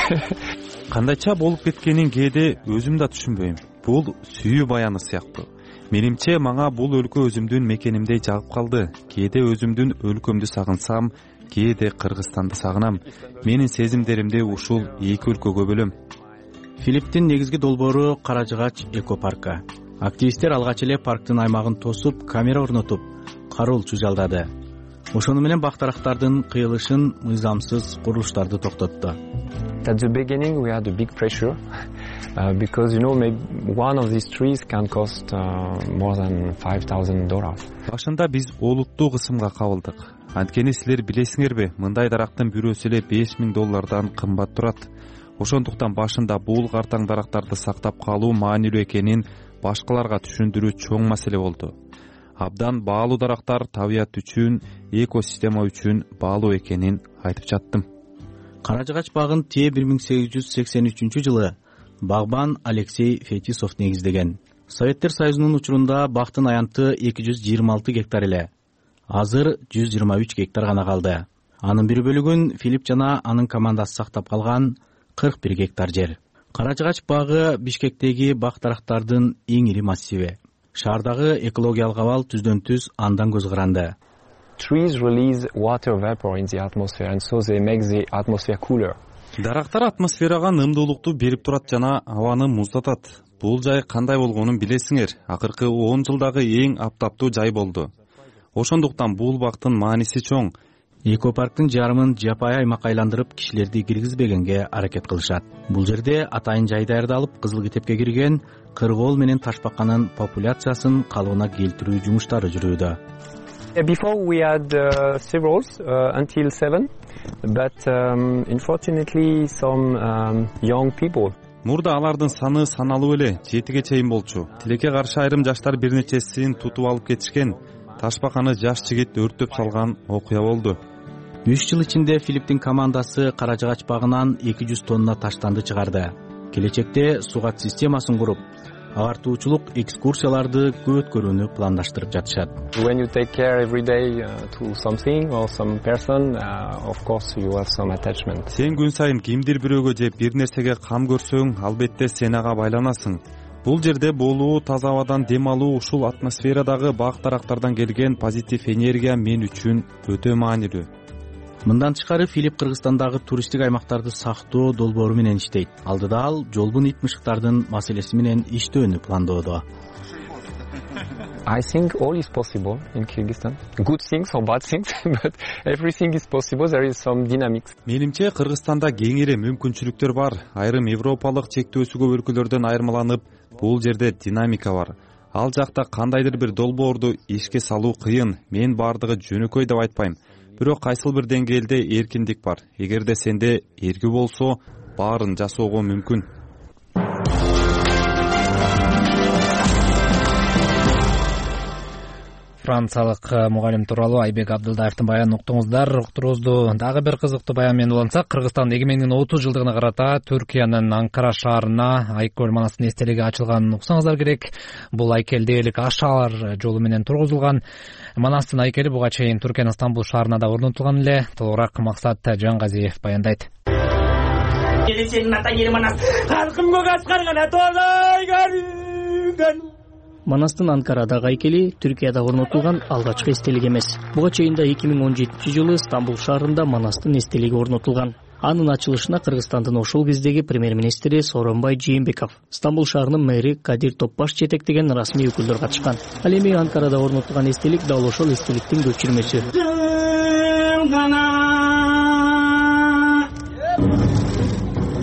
Кандайча болуп кеткенин кээде өзүм да түшүнбөйм. Бул сүйүү баяны сыяктуу. Менимче мага бул өлкө өзүмдүн мекенимдей жагып калды. Кээде өзүмдүн өлкөмдү сагынсам, кээде Кыргызстанды сагынам. Менин сезимдеримди ушул эки өлкөгө бөлөм. Филипптин негизги долбоору Кара жыгач эко-паркы. Активисттер алгач эле парктын аймагын тосуп, камера орнотуп, кароолчу жалдады. Ошону менен бак-дарактардын кыйылышын, мыйзамсыз курулуштарды токтотту. At the beginning we had a big pressure uh, because you know maybe one of these trees can cost uh, more than five thousand dollars. Башында биз олуттуу кысымга кабылдык. Анткени силер билесиңерби, мындай дарактын бирөөсү эле беш миң доллардан кымбат турат. Ошондуктан башында бул картаң дарактарды сактап калуу маанилүү экенин башкаларга түшүндүрүү чоң маселе болду. Абдан баалуу дарактар табият үчүн, экосистема үчүн баалуу экенин айтып жаттым. Кара жыгач багын Тээ бир миң сегиз жүз сексен үчүнчү жылы багбан Алексей Фетисов негиздеген. Советтер Союзунун учурунда бактын аянты эки жүз жыйырма алты гектар эле. Азыр жүз жыйырма үч гектар гана калды. Анын бир бөлүгүн Филипп жана анын командасы сактап калган кырк бир гектар жер. Кара жыгач багы Бишкектеги бак-дарактардын эң ири массиви. Шаардагы экологиялык абал түздөн түз андан көз каранды. Trees release water vapor in the atmosphere and so they make the atmosphere cooler. Дарактар атмосферага нымдуулукту берип турат жана абаны муздатат. Бул жай кандай болгонун билесиңер. Акыркы он жылдагы эң аптаптуу жай болду. Ошондуктан бул бактын мааниси чоң. Эко-парктын жарымын жапайы аймак айландырып, кишилерди киргизбегенге аракет кылышат. Бул жерде атайын жай даярдалып, кызыл китепке кирген кыргоол менен ташбаканын популяциясын калыбына келтирүү жумуштары жүрүүдө. Before we had uh, several uh, until seven, but um, unfortunately some um, young people. Мурда алардын саны саналуу эле, жетиге чейин болчу. Тилекке каршы айрым жаштар бир нечесин тутуп алып кетишкен. Ташбаканы жаш жигит өрттөп салган окуя болду. үч жыл ичинде Филипптин командасы Кара жыгач багынан эки жүз тонна таштанды чыгарды. Келечекте сугат системасын куруп, агартуучулук экскурсияларды көп өткөрүүнү пландаштырып жатышат. When you take care every day uh, to something or some person, uh, of course you have some attachment. Сен күн сайын кимдир бирөөгө же бир нерсеге кам көрсөң, албетте сен ага байланасың. Бул жерде болуу, таза абадан дем алуу, ушул атмосферадагы бак-дарактардан келген позитив энергия мен үчүн өтө маанилүү. Мындан тышкары Филипп Кыргызстандагы туристтик аймактарды сактоо долбоору менен иштейт. Алдыда ал жолбун ит мышыктардын маселеси менен иштөөнү пландоодо. I think all is possible in Kyrgyzstan. Good things or bad things, but everything is possible. There is some dynamics. Менимче Кыргызстанда кең эле мүмкүнчүлүктөр бар. Айрым европалык чектөөсү көп өлкөлөрдөн айырмаланып, бул жерде динамика бар. Ал жакта кандайдыр бир долбоорду ишке салуу кыйын. Мен бардыгы жөнөкөй деп айтпайм. Бирок кайсыл бир деңгээлде эркиндик бар. Эгерде сенде эргүү болсо, баарын жасоого мүмкүн. Франциялык мугалим тууралуу Айбек Абдылдаевдин баянын уктуңуздар. Уктуруубузду дагы бир кызыктуу баян менен улантсак, Кыргызстан эгемендигинин отуз жылдыгына карата Түркиянын Анкара шаарына Айкөл манастын эстелиги ачылганын уксаңыздар керек. Бул айкел дээрлик Ашар жолу менен тургузулган. Манастын айкели буга чейин Түркиянын Стамбул шаарына да орнотулган эле. Толугураак Максат Жангазиев баяндайт. Манастын Анкарадагы айкели Түркияда орнотулган алгачкы эстелик эмес. Буга чейин да эки миң он жетинчи жылы Стамбул шаарында манастын эстелиги орнотулган. Анын ачылышына Кыргызстандын ошол кездеги премьер-министри Сооронбай Жээнбеков, Стамбул шаарынын мэри Кадир Топбаш жетектеген расмий өкүлдөр катышкан. Ал эми Анкарада орнотулган эстелик дал ошол эстеликтин көчүрмөсү.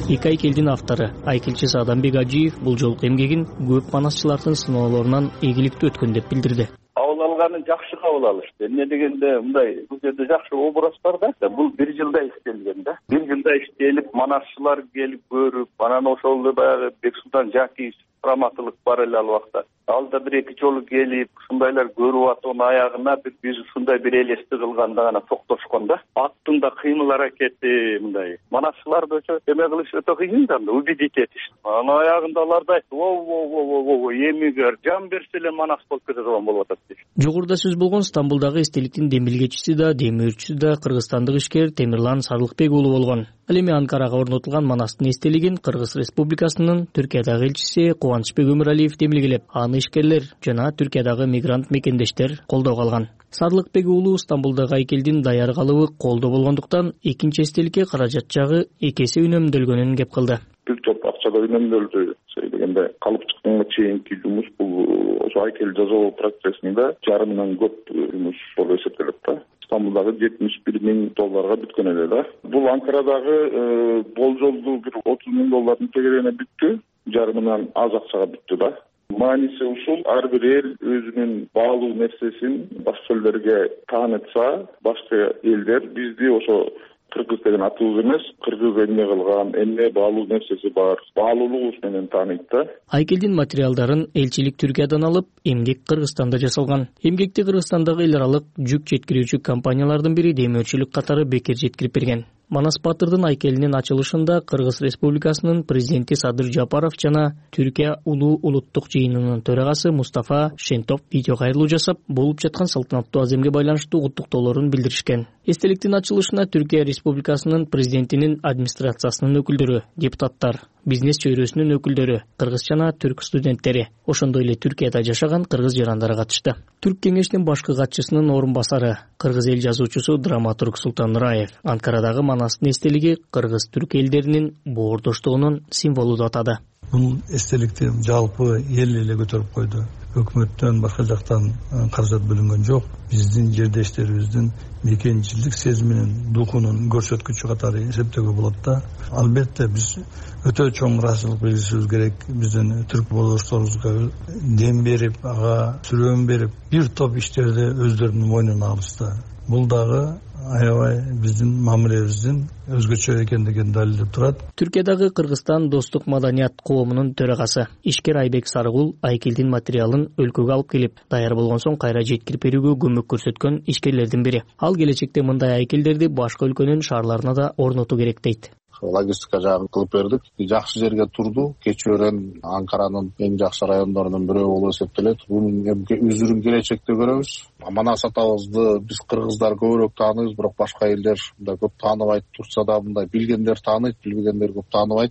Эки айкелдин автору айкелчи Сааданбек Ажиев бул жолку эмгегин көп манасчылардын сыноолорунан ийгиликтүү өткөн деп билдирди. Кабыл алганын жакшы кабыл алышты. Эмне дегенде мындай бул жерде жакшы образ бар да. Бул бир жылда иштелген да. Бир жылда иштелип, манасчылар келип көрүп, анан ошол эле баягы Бексултан Жакиев раматылык бар эле ал убакта. Ал да бир эки жолу келип, ушундайлар көрүп атып, аягына бир биз ушундай бир элести кылганда гана токтошкон да. Аттын да кыймыл аракети мындай. Манасчыларды эме кылыш өтө кыйын да, убедить этиш. Анан аягында алар да айтты: "О-о-о-о, эмигер жан берсе эле манас болуп кете турган болуп атат" дейт. Жогоруда сөз болгон Стамбулдагы эстеликтин демилгечиси да, демирчүсү да кыргызстандык ишкер Темирлан Сарлыкбек уулу болгон. Ал эми Анкарага орнотулган манастын эстелигин Кыргыз Республикасынын Түркиядагы элчиси Кубанычбек Өмүралиев демилгелеп, аны ишкерлер жана Түркиядагы мигрант мекендештер колдоого алган. Сарлыкбек уулу Стамбулдагы айкелдин даяр калыбы колдо болгондуктан экинчи эстеликке каражат жагы эки эсе үнөмдөлгөнүн кеп кылды. Бир топ акчада үнөмдөлдү. Дегенде калып чыкканга чейинки жумуш бул ошо айкел жазуу процессинде жарымдан көп жумуш болуп эсептелет да. Стамбулдагы жетимиш бир миң долларга бүткөн эле да. Бул Анкарадагы болжолду бир отуз миң доллардын тегерене бүттү, жарымынан аз акчага бүттү да. Мааниси ушул: ар бир эл өзүнүн баалуу нерсесин башка элдерге таанытса, башка элдер бизди ошо кыргыз деген атыбыз эмес, кыргыз эмне кылган, эмне баалуу нерсеси бар, баалуулугубуз менен тааныйт да. Айкелдин материалдарын элчилик Түркиядан алып, эмгек Кыргызстанда жасалган. Эмгекти Кыргызстандагы эл аралык жүк жеткирүүчү компаниялардын бири демөөрчүлүк катары бекер жеткирип берген. Манас Батырдын айкелинин ачылышында Кыргыз Республикасынын президенти Садыр Жапаров жана Түркия улуу улуттук жыйынынын төрагасы Мустафа Шентоп видео кайрылуу жасап, болуп жаткан салтанаттуу аземге байланыштуу куттуктоолорун билдиришкен. Эстеликтин ачылышына Түркия Республикасынын президентинин администрациясынын өкүлдөрү, депутаттар, бизнес чөйрөсүнүн өкүлдөрү, кыргыз жана түрк студенттери, ошондой эле Түркияда жашаган кыргыз жарандары катышты. Түрк кеңешинин башкы катчысынын орун басары, кыргыз эл жазуучусу, драматург Султан Нураев Анкарадагы манастын эстелиги кыргыз-түрк элдеринин боордоштугунун символу деп атады. Бул эстеликти жалпы эл эле көтөрүп койду. Өкмөттөн, башка жактан каражат бөлүнгөн жок. Биздин жердештерибиздин мекенчилик сезиминин, духунун көрсөткүчү катары эсептөөгө болот да. Албетте биз өтө чоң ыраазычылык билдиришибиз керек. Биздин түрк боордошторубузга дем берип, ага сүрөөн берип, бир топ иштерди өздөрүнүн мойнуна алышты. Бул дагы аябай биздин мамилебиздин өзгөчө экендигин далилдеп турат. Түркиядагы Кыргызстан достук маданият коомунун төрагасы Ишкер Айбек Сарыгул айкелдин материалын өлкөгө алып келип, даяр болгон соң кайра жеткирип берүүгө көмөк көрсөткөн ишкерлердин бири. Ал келечекте мындай айкелдерди башка өлкөнүн шаарларына да орнотуу керек дейт. Логистика жагын кылып бердик. Жакшы жерге турду. Кечөөрөн Анкаранын эң жакшы райондорунун бирөө болуп эсептелет. Бунун үзүрүн келечекте көрөбүз. Манас атабызды биз кыргыздар көбүрөөк тааныйбыз, бирок башка элдер мындай көп тааныбайт. Турса да мындай билгендер тааныйт, билбегендер көп тааныбайт.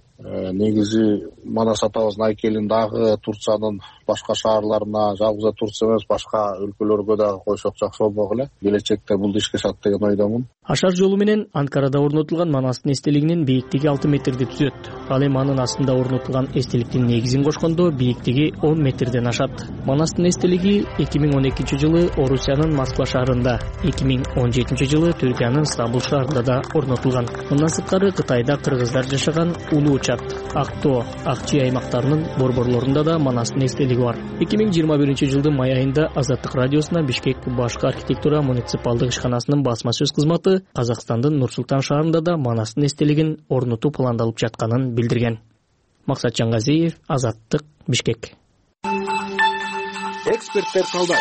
Негизи Манас атабыздын айкелин дагы Турциянын башка шаарларына, жалгыз Турция эмес, башка өлкөлөргө дагы койсок жакшы болмок эле. Келечекте бул ишке ашат деген ойдомун. Ашар жолу менен Анкарада орнотулган манастын эстелигинин бийиктиги алты метрди түзөт. Ал эми анын астында орнотулган эстеликтин негизин кошкондо бийиктиги он метрден ашат. Манастын эстелиги эки миң он экинчи жылы Орусиянын Москва шаарында, эки миң он жетинчи жылы Түркиянын Стамбул шаарында да орнотулган. Мындан сырткары Кытайда кыргыздар жашаган Улуу Чат, Актоо, Акчи аймактарынын борборлорунда да манастын эстелиги бар. эки миң жыйырма биринчи жылдын май айында Азаттык радиосуна Бишкек башкы архитектура муниципалдык ишканасынын басма сөз кызматы Казакстандын Нур-Султан шаарында да манастын эстелигин орнотуу пландалып жатканын билдирген. Максат Жаңгазиев, Азаттык, Бишкек. Эксперттер талдайт.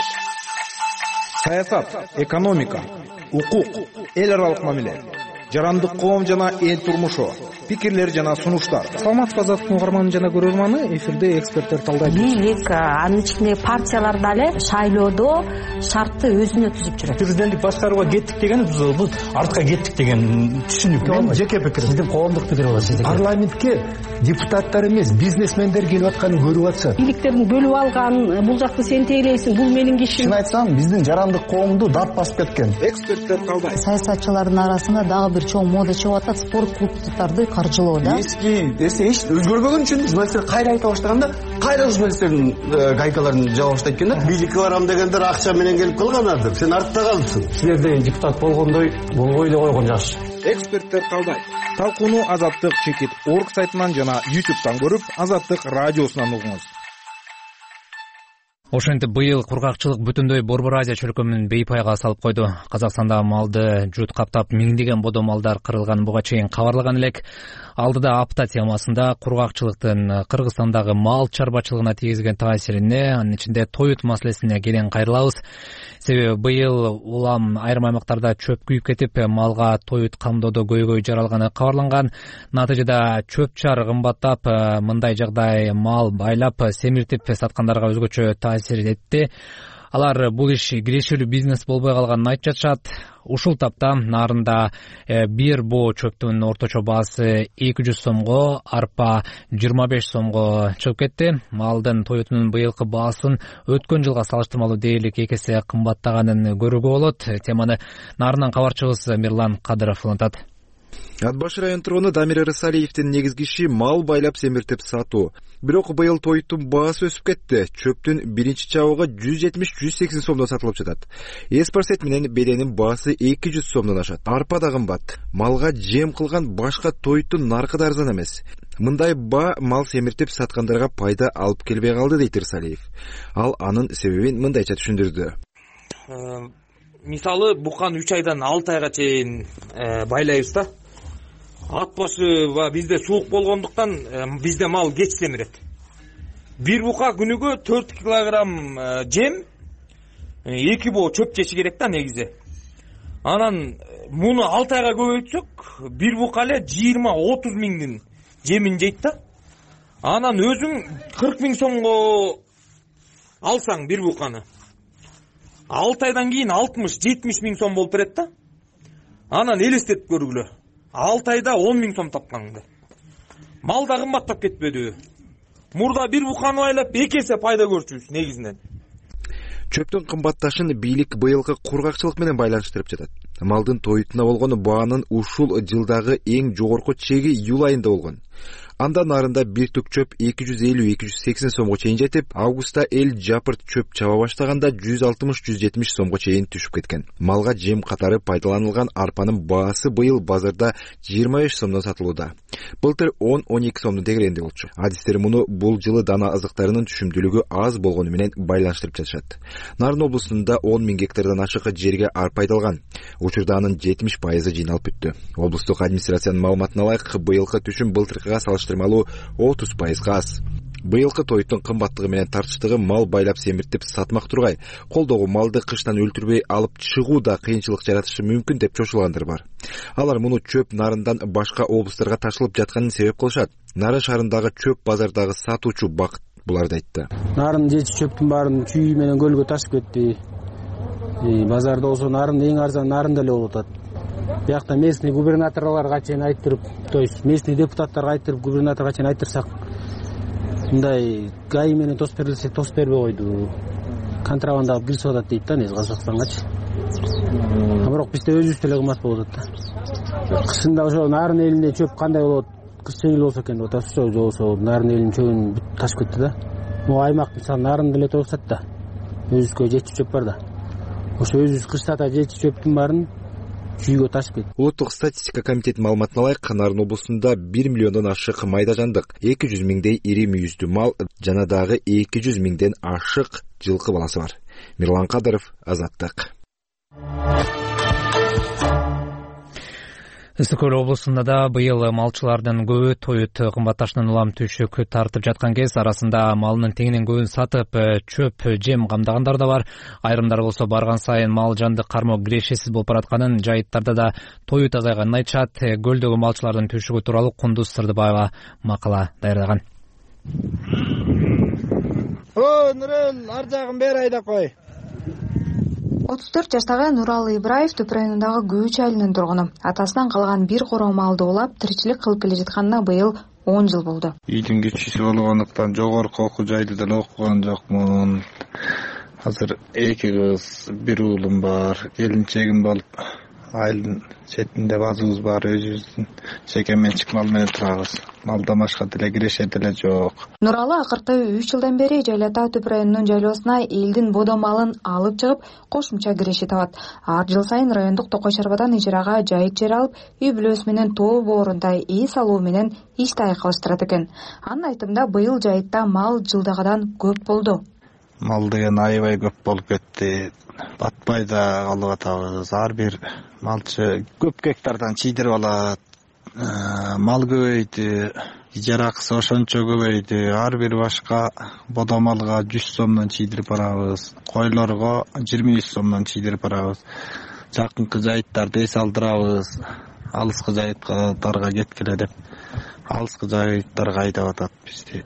Саясат, экономика, укук, эл аралык мамиле, жарандык коом жана эл турмушу, пикирлер жана сунуштар. Саламатсызбы Азаттык угарманы жана көрөрманы, эфирде эксперттер талдайт. Бийлик анын ичинде партиялар дагы шайлоодо шартты өзүнө түзүп жүрөт. Президенттик башкарууга кеттик деген бул артка кеттик деген түшүнүк. Мен жеке пикирим, сиздин коомдук пикир болот. Сиздин парламентке депутаттар эмес, бизнесмендер келип атканын көрүп атышат. Бийликтерин бөлүп алган, бул жакты сен тейлейсиң, бул менин кишим. Чын айтсам, биздин жарандык коомду дат басып кеткен. Эксперттер талдайт. Саясатчылардын арасында дагы бир чоң мода чыгып атат, спорт клубдарды каржылоо да. Эски эсе эч өзгөрбөгөн үчүн журналисттер кайра айта баштаганда, кайра журналисттердин гайкаларын жаба баштайт экен да. Бийликке барам дегендер акча менен келип калганадыр. Сен артта калыпсың. Силер деген депутат болгондой болбой эле койгон жакшы. эксперттер калдайт. Талкууну Азаттык чекит орг сайтынан жана ютубтан көрүп, Азаттык радиосунан угуңуз. Ошентип быйыл кургакчылык бүтүндөй Борбор Азия чөлкөмүн бейпайга салып койду. Казакстанда малды жут каптап миңдеген бодо малдар кырылган буга чейин кабарлаган элек. Алдыда апта темасында кургакчылыктын Кыргызстандагы мал чарбачылыгына тийгизген таасирине, анын ичинде тоют маселесине кенен кайрылабыз. Себеби быйыл улам айрым аймактарда чөп күйүп кетип, малга тоют камдоодо көйгөй жаралганы кабарланган. Натыйжада чөп чар кымбаттап, мындай жагдай мал байлап семиртип саткандарга өзгөчө таасир этти. Алар бул иш кирешелүү бизнес болбой калганын айтып жатышат. Ушул тапта нарында бир боо чөптүн орточо баасы эки жүз сомго, арпа жыйырма беш сомго чыгып кетти. Малдын тоютунун быйылкы баасын өткөн жылга салыштырмалуу дээрлик эки эсе кымбаттаганын көрүүгө болот. Теманы нарынан кабарчыбыз Мирлан Кадыров улантат. Ат баш район тургуну Дамир Ырысалиевдин негизги иши мал байлап семиртип сатуу. Бирок быйыл тоюттун баасы өсүп кетти. Чөптүн биринчи чабыгы жүз жетимиш — жүз сексен сомдон сатылып жатат. Эспарсет менен беденин баасы эки жүз сомдон ашат. Арпа да кымбат. Малга жем кылган башка тоюттун наркы да арзан эмес. Мындай ба мал семиртип саткандарга пайда алып келбей калды дейт Ырысалиев. Ал анын себебин мындайча түшүндүрдү. Мисалы букан үч айдан алты айга чейин байлайбыз да. Ат башы бизде суук болгондуктан бизде мал кеч семирет. Бир бука күнүгө төрт килограмм жем, эки боо чөп жеши керек да негизи. Анан муну алты айга көбөйтсөк, бир бука эле жыйырма — отуз миңдин жемин жейт да. Анан өзүң кырк миң сомго алсаң бир буканы, алты айдан кийин алтымыш — жетимиш миң сом болуп берет да. Анан элестетип көргүлө. алты айда он миң сом тапканыңды. Мал да кымбаттап кетпеди. Мурда бир буканы байлап эки эсе пайда көрчүбүз негизинен. Чөптүн кымбатташын бийлик быйылкы кургакчылык менен байланыштырып жатат. Малдын тоютуна болгон баанын ушул жылдагы эң жогорку чеги июль айында болгон. Анда нарында бир түк чөп эки жүз элүү — эки жүз сексен сомго чейин жетип, августта эл жапырт чөп чаба баштаганда жүз алтымыш — жүз жетимиш сомго чейин түшүп кеткен. Малга жем катары пайдаланылган арпанын баасы быйыл базарда жыйырма беш сомдон сатылууда. Былтыр он — он эки сомдун тегерегинде болчу. Адистер муну бул жылы дана азыктарынын түшүмдүүлүгү аз болгону менен байланыштырып жатышат. Нарын облусунда он миң гектардан ашык жерге арпа айдалган. Учурда анын жетимиш пайызы жыйналып бүттү. Облустук администрациянын маалыматына ылайык, быйылкы түшүм былтыркыга салыштырмалуу отуз пайызга аз. Быйылкы тоюттун кымбаттыгы менен тартыштыгы мал байлап семиртип сатмак тургай, колдогу малды кыштан өлтүрбөй алып чыгуу да кыйынчылык жаратышы мүмкүн деп чочулгандар бар. Алар муну чөп нарындан башка облустарга ташылып жатканын себеп кылышат. Нарын шаарындагы чөп базардагы сатуучу Бакыт буларды айтты. Нарын жети чөптүн баарын чүй менен көлгө ташып кетти. Базарда болсо нарын эң арзан нарында эле болуп атат. Биякта местный губернаторлорго чейин айттырып, то есть местный депутаттарга айттырып, губернаторго чейин айттырсак, мындай гаи менен тосуп берилсе, тосуп бербей койду. Контрабанда алып киришип атат дейт да, негизи Казакстангачы. Бирок бизде өзүбүз деле кымбат болуп атат да. Кышында ошо нарын элинде чөп кандай болот? Кыш жеңил болсо экен деп атабыз, ошо болсо нарын элинин чөбүн бүт ташып кетти да. Могу аймак мисалы нарын деле турсат да. Өзүбүзгө жетчү чөп бар да. Ошо өзүбүз кыштата жетчү чөптүн баарын чүйгө ташып кетти. Улуттук статистика комитетинин маалыматына ылайык, Нарын облусунда бир миллиондон ашык майда жандык, эки жүз миңдей ири мүйүздүү мал жана дагы эки жүз миңден ашык жылкы баласы бар. Мирлан Кадыров, Азаттык. Ысык Көл облусунда да быйыл малчылардын көбү тоют кымбатташынан улам түшүк тартып жаткан кез арасында малынын теңинен көбүн сатып чөп жем камдагандар да бар. Айрымдар болсо барган сайын мал жанды кармоо кирешесиз болуп баратканын, жайыттарда да тоют азайганын айтышат. Көлдөгү малчылардын түшүгү тууралуу Кундуз Сырдыбаева макала даярдаган. О, Нурел, ар жагын бери айдап кой. отуз төрт жаштагы Нуралы Ибраев Түп районундагы Күүч айылынын тургуну. Атасынан калган бир короо малды улап тиричилик кылып келе жатканына быйыл он жыл болду. Ийдин кичүүсү болгондуктан жогорку окуу жайдан окуган жокмун. Азыр эки кыз, бир уулум бар. Келинчегим болуп айылдын четинде базыбыз бар, өзүбүздүн жеке менчик мал менен турабыз. Малдан башка деле кирешет деле жок. Нуралы акыркы үч жылдан бери Жайыл Ата Түп районунун жайлоосуна элдин бодо малын алып чыгып, кошумча киреше табат. Ар жыл сайын райондук Токой Шарбадан ижарага жайыт жер алып, үй бүлөсү менен тоо боорунда ий салуу менен ишти айкалыштырат экен. Анын айтымында быйыл жайытта мал жылдагыдан көп болду. Мал деген аябай көп болуп кетти. Батпай да калып атабыз. Ар бир малчы көп гектардан чийдирип алат. Мал көбөйдү, ижара акысы ошончо көбөйдү. Ар бир башка бодо малга жүз сомдон чийдирип барабыз. Койлорго жыйырма беш сомдон чийдирип барабыз. Жакынкы жайыттарды эс алдырабыз. Алыскы жайыттарга кеткиле деп. Алыскы жайыттарга айдап атат бизди.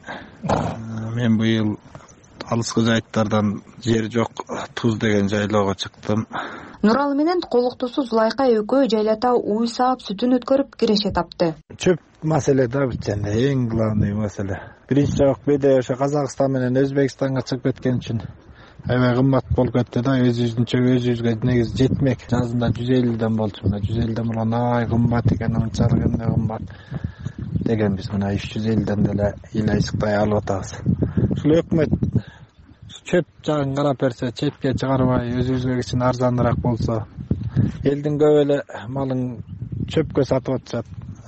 Мен быйыл алыскы жайыттардан жер жок Туз деген жайлоого чыктым. Нуралы менен колуктусу Зулайка экөө Жайыл Ата уй саап сүтүн өткөрүп киреше тапты. Чөп маселе да бизде эң главный маселе. Биринчи жабык беде ошо Казакстан менен Өзбекстанга чыгып кеткен үчүн аябай кымбат болуп кетти да, өзүбүздүн чөп өзүбүзгө негизи жетмек. Жазында жүз элүүдөн болчу, мына жүз элүүдөн болгон ай кымбат экен, анчалык эмне кымбат деген биз мына үч жүз элүүдөн деле эл айчыктай алып атабыз. Ушул өкмөт чөп жагын карап берсе, четке чыгарбай өзүбүзгө кичине арзаныраак болсо, элдин көп эле малын чөпкө сатып атышат.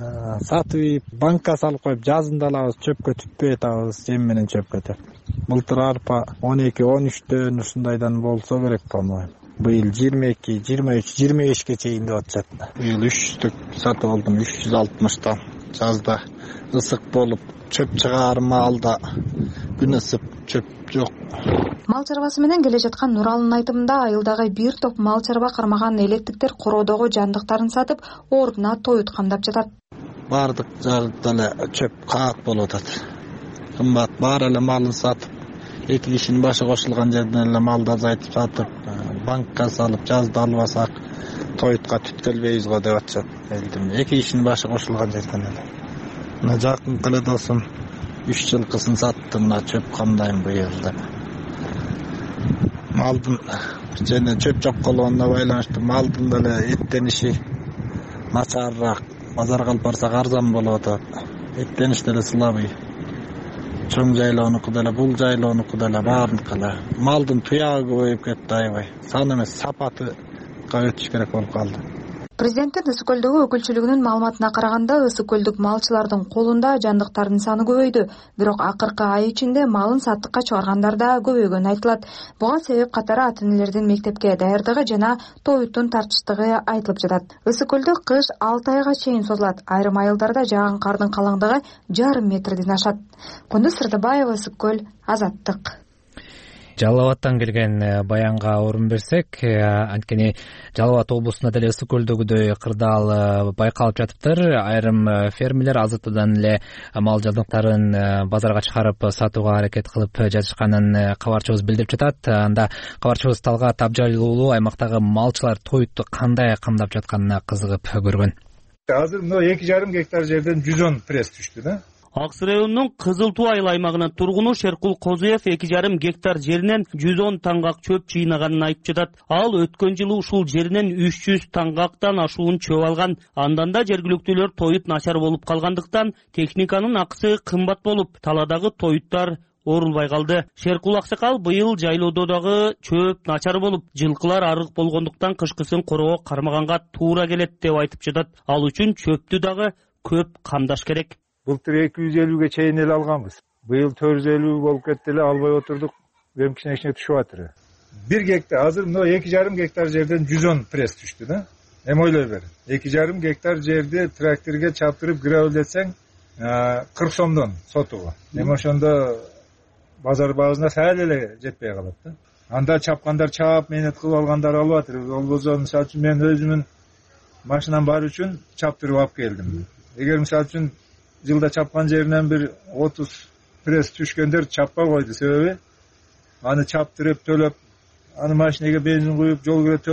Сатып банкка салып коюп жазында алабыз, чөпкө түтпөй атабыз, жем менен чөпкө деп. Былтыр арпа он эки он үчтөн ушундайдан болсо керек, по-моему. Быйыл жыйырма эки жыйырма үч жыйырма бешке чейин деп атышат. Быйыл үч жүздүк сатып алдым, үч жүз алтымыштан. Жазда ысык болуп, чөп чыгарма алда күн ысып, чөп жок. Мал чарбасы менен келе жаткан Нуралынын айтымында айылдагы бир топ мал чарба кармаган электиктер короодогу жандыктарын сатып, ордуна тоют камдап жатат. Бардык жагда эле чөп каат болуп атат. Кымбат баары эле малын сатып, эки кишинин башы кошулган жерден эле малды азайтып сатып, банкка салып жазда албасак тоютка түткөлбөйбүз го деп атышат элдин. Эки кишинин башы кошулган жерден эле. Мына жакынкы эле досум үч жылкысын сатты, мына чөп камдайм быйыл деп. Малдын жана чөп жок болгонуна байланыштуу малдын деле эттениши начарыраак. Базарга алып барсак арзан болуп атат. Эттениш деле слабый. Чоң жайлоонуку деле, бул жайлоонуку деле баарыныкы эле. Малдын туягы көбөйүп кетти аябай. Саны эмес, сапатыга өтүш керек болуп калды. Президенттин Ысык көлдөгү өкүлчүлүгүнүн маалыматына караганда, Ысык көлдүк малчылардын колунда жандыктардын саны көбөйдү. Бирок акыркы ай ичинде малын саттыкка чыгаргандар да көбөйгөнү айтылат. Буга себеп катары ата-энелердин мектепке даярдыгы жана тоюттун тартыштыгы айтылып жатат. Ысык көлдө кыш алты айга чейин созулат. Айрым айылдарда жааган кардын калыңдыгы жарым метрден ашат. Кундуз Сырдыбаева, Ысык көл, Азаттык. Жалал Абадтан келген баянга орун берсек, анткени Жалал Абад облусунда деле ысык көлдөгүдөй кырдаал байкалып жатыптыр. Айрым фермерлер азыртуудан эле мал жабдыктарын базарга чыгарып сатууга аракет кылып жатышканын кабарчыбыз билдирип жатат. Анда кабарчыбыз Талгат Абжалил уулу аймактагы малчылар тоютту кандай камдап жатканына кызыгып көргөн. Азыр мына эки жарым гектар жерден жүз он пресс түштү да. Аксы районунун Кызыл Туу айыл аймагынын тургуну Шеркул Козуев эки жарым гектар жеринен жүз он таңгак чөп жыйнаганын айтып жатат. Ал өткөн жылы ушул жеринен үч жүз таңгактан ашуун чөп алган. Андан да жергиликтүүлөр тоют начар болуп калгандыктан техниканын акысы кымбат болуп, таладагы тоюттар орулбай калды. Шеркул Аксакал быйыл жайлоодо дагы чөп начар болуп, жылкылар арык болгондуктан кышкысын короого кармаганга туура келет деп айтып жатат. Ал үчүн чөптү дагы көп камдаш керек. Былтыр эки жүз элүүгө чейин эле алганбыз. Быйыл төрт жүз элүү болуп кетти эле, албай отурдук. Эми кичине кичине түшүп атыр. бир гектар, азыр мына эки жарым гектар жерден жүз он пресс түштү да. Эми ойлой бер. эки жарым гектар жерди тракторге чаптырып гравилдетсең, кырк сомдон сотуга. Эми ошондо базар баасына сәл эле жетпей калат да. Анда чапкандар чаап, менет кылып алгандар алып атыр. Болбосо мисалы үчүн мен өзүмүн машинам бар үчүн чаптырып алып келдим. Эгер мисалы үчүн жылда чапкан жеринен бир отуз пресс түшкөндөр чаппай койду. Себеби аны чаптырып төлөп, аны машинеге бензин куюп, жол кире төлөп,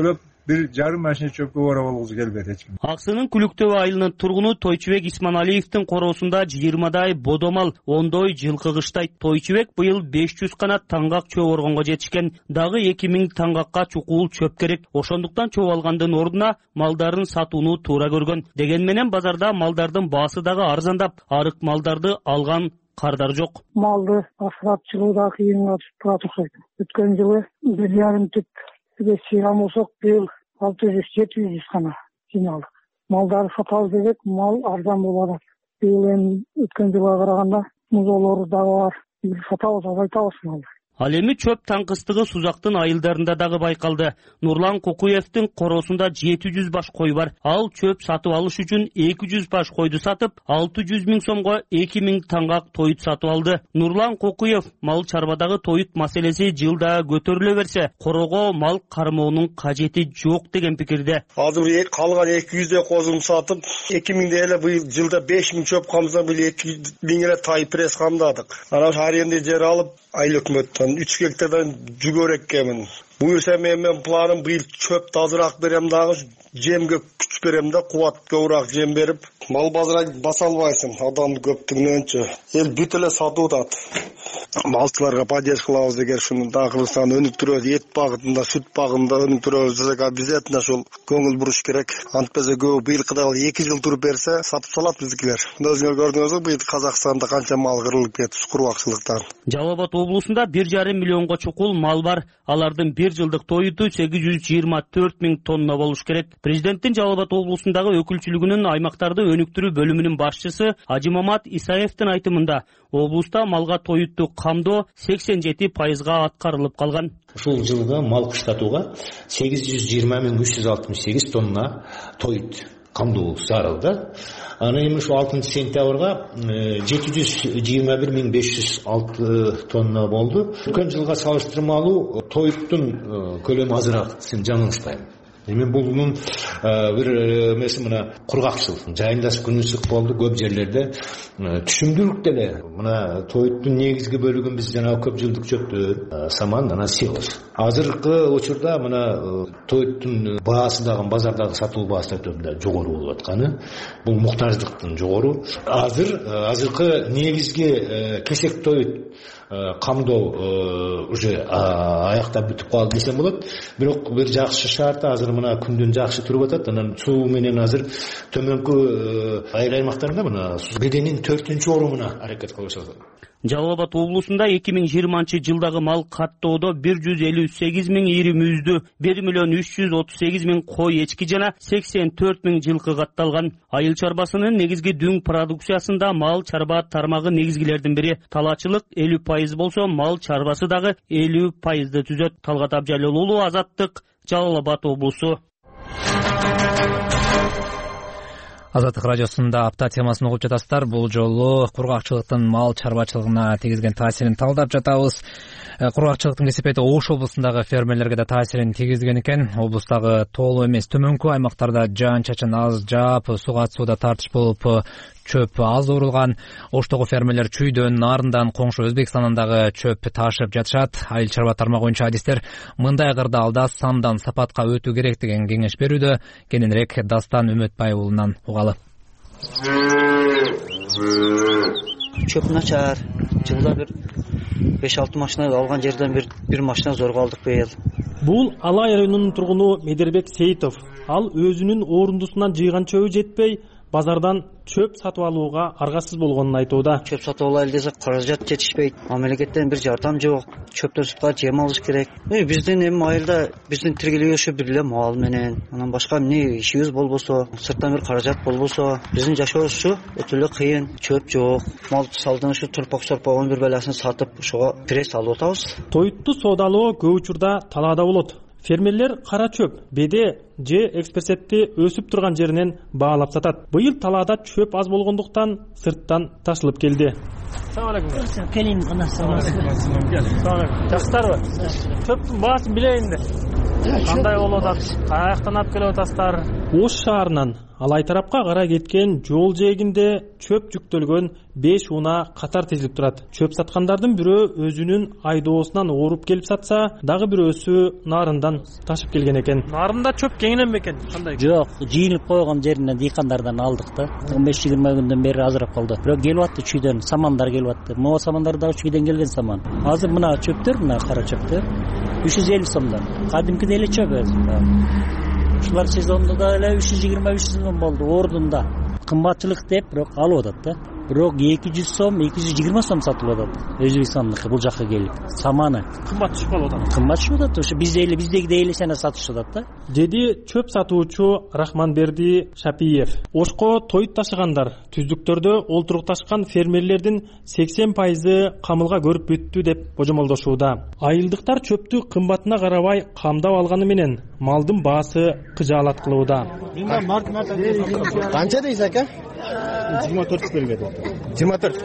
бир жарым машина чөпкө бара болгусу келбейт эч ким. Аксынын Күлүктөө айылынын тургуну Тойчубек Исманалиевдин короосунда жыйырмадай бодомал, ондой жылкы кыштайт. Тойчубек быйыл беш жүз канат таңгак чөп оргонго жетишкен. Дагы эки миң таңгакка чукул чөп керек. Ошондуктан чөп алгандын ордуна малдарын сатууну туура көргөн. Деген менен базарда малдардын баасы дагы арзандап, арык малдарды алган кардар жок. Малды асырап чыгуу да кыйынга түшүп турат окшойт. Өткөн жылы бир жарым түп сыйган болсок, быйыл алты жүз жети жүз гана жыйналдык. Малдарды сатабыз десек, мал арзан болуп атат. Быйыл эми өткөн жылга караганда музоолору дагы бар. Бир сатабыз, азайтабыз малды. Ал эми чөп таңкыстыгы Сузактын айылдарында дагы байкалды. Нурлан Кокуевдин короосунда жети жүз баш кой бар. Ал чөп сатып алыш үчүн эки жүз баш койду сатып, алты жүз миң сомго эки миң таңгак тоют сатып алды. Нурлан Кокуев мал чарбадагы тоют маселеси жылда көтөрүлө берсе, корого мал кармоонун кажети жок деген пикирде. Азыр калган эки жүздөй козун сатып, эки миңде эле быйыл жылда беш миң чөп камсам, быйыл эки миң эле тай пресс камдадык. Анан аренда жер алып, айыл өкмөттөн үч гектардан жүгөр эккенмин. Буюрса мен планым быйыл чөп тазыраак берем дагы, жемге күч берем да, кубат көбүрөөк жем берип, мал базара баса албайсың, адам көптүгүнөнчү. Эл бүт эле сатып атат. Малчыларга поддержка кылабыз деген ушуну да Кыргызстан өнүктүрөбүз, эт багытында, сүт багында өнүктүрөбүз десек, обязательно ошол көңүл буруш керек. Антпесе көп быйылкыдай эки жыл туруп берсе, сатып салат биздикилер. Өзүңөр көрдүңүз, быйыл Казакстанда канча мал кырылып кетти кургакчылыктан. Жалал Абад облусунда бир жарым миллионго чукул мал бар. Алардын бир жылдык тоюту сегиз жүз жыйырма төрт миң тонна болуш керек. Президенттин Жалал Абад облусундагы өкүлчүлүгүнүн аймактарды өнүктүрүү бөлүмүнүн башчысы Ажимамат Исаевдин айтымында, облуста малга тоютту камдоо сексен жети пайызга аткарылып калган. Ушул жылга мал кыштатууга сегиз жүз жыйырма миң үч жүз алтымыш сегиз тонна тоют камдоо зарылды. Аны эми ушу алтынчы сентябрга жети жүз жыйырма бир миң беш жүз алты тонна болду. Өткөн жылга салыштырмалуу тоюттун көлөмү азыраак, сен жаңылышпайм. Эми бунун бир эмеси мына кургакчылык, жайында күн ысык болду, көп жерлерде түшүмдүүлүк деле. Мына тоюттун негизги бөлүгүн биз жана көп жылдык чөптөр, саман, анан силос. Азыркы учурда мына тоюттун баасы дагы базардагы сатуу баасы да жогору болуп атканы, бул муктаждыктын жогору. Азыр азыркы негизги кесек тоют камдоо уже аяктап бүтүп калды десем болот. Бирок бир жакшы шарт, азыр мына күндүн жакшы туруп атат. Анан суу менен азыр төмөнкү айыл аймактарында мына беденин төртүнчү орунуна аракет кылышат. Жалал Абад облусунда эки миң жыйырманчы жылдагы мал каттоодо бир жүз элүү сегиз миң ири мүйүздү, бир миллион үч жүз отуз сегиз миң кой эчки жана сексен төрт миң жылкы катталган. Айыл чарбасынын негизги дүң продукциясында мал чарба тармагы негизгилердин бири. Талаачылык элүү пайыз болсо, мал чарбасы дагы элүү пайызды түзөт. Талгат Абжалил уулу, Азаттык, Жалал Абад облусу. Азаттык радиосунда апта темасын угуп жатасыздар. Бул жолу кургакчылыктын мал чарбачылыгына тийгизген таасирин талдап жатабыз. Кургакчылыктын кесепети Ош облусундагы фермерлерге да таасирин тийгизген экен. Облустагы тоолуу эмес төмөнкү аймактарда жаан-чачын аз жаап, суга сууда тартыш болуп, чөп аз урулган. Оштогу фермерлер Чүйдөн, Нарындан, коңшу Өзбекстандан дагы чөп ташып жатышат. Айыл чарба тармагы боюнча адистер мындай кырдаалда сандан сапатка өтүү керек деген кеңеш берүүдө. Кененирээк Дастан Үмөтбай уулунан угалы. Чөп начар, жылда бир беш алты машина алган жерден бир бир машина зорго алдык быйыл. Бул Алай районунун тургуну Медербек Сейитов. Ал өзүнүн орундусунан жыйган чөбү жетпей, базардан чөп сатып алууга аргасыз болгонун айтууда. Чөп сатып алайлы десек, каражат жетишпейт. Мамлекеттен бир жардам жок. Чөптөн сутка жем алыш керек. Биздин эми айылда биздин тиргелешүү бир эле мал менен, анан башка эмне ишибиз болбосо, сырттан бир каражат болбосо, биздин жашообуз өтө эле кыйын. Чөп жок. Мал салдын ушу турпак-сорпогун бир баласын сатып, ошого пресс алып атабыз. Тоютту соодалоо көп учурда талаада болот. Фермерлер кара чөп, беде же экспресетти өсүп турган жеринен баалап сатат. Быйыл талаада чөп аз болгондуктан сырттан ташылып келди. Assalomu alaykum. Keling, assalomu alaykum. Жакшысыздарбы? Чөптүн баасын билейин де. Кандай болуп атат? Каяктан алып келип атасыздар? Ош шаарынан Алай тарапка карай кеткен жол жээгинде чөп жүктөлгөн беш унаа катар тизилип турат. Чөп саткандардын бирөө өзүнүн айдоосунан ооруп келип сатса, дагы бирөөсү нарындан ташып келген экен. Нарында чөп кеңинен бекен? Кандай? Жок, жыйылып койгон жеринен дыйкандардан алдык да. он беш жыйырма күндөн бери азырап калды. Бирок келип атты чүйдөн, самандар келип атты. Могу самандар дагы чүйдөн келген саман. Азыр мына чөптөр, мына кара чөптөр үч жүз элүү сомдон. Кадимки эле чөп өзү. Ушулар сезондо да эле үч жүз жыйырма үч сом болду ордунда. Кымбатчылык деп, бирок алып атат да. Бирок эки жүз сом, эки жүз жыйырма сом сатылып атат. Өзбекстандыкы бул жакка келип. Саманы кымбат түшүп калып атат. Кымбат түшүп атат. Ошо бизде эле биздегидей эле сена сатышып атат да. Деди чөп сатуучу Рахманберди Шапиев. Ошко тоют ташыгандар, түздүктөрдө олтурукташкан фермерлердин сексен пайызы камылга көрүп бүттү деп божомолдошууда. Айылдыктар чөптү кымбатына карабай камдап алганы менен малдын баасы кыжаалат кылууда. Канча дейсиз ака? жыйырма төрт берилет. жыйырма төрт.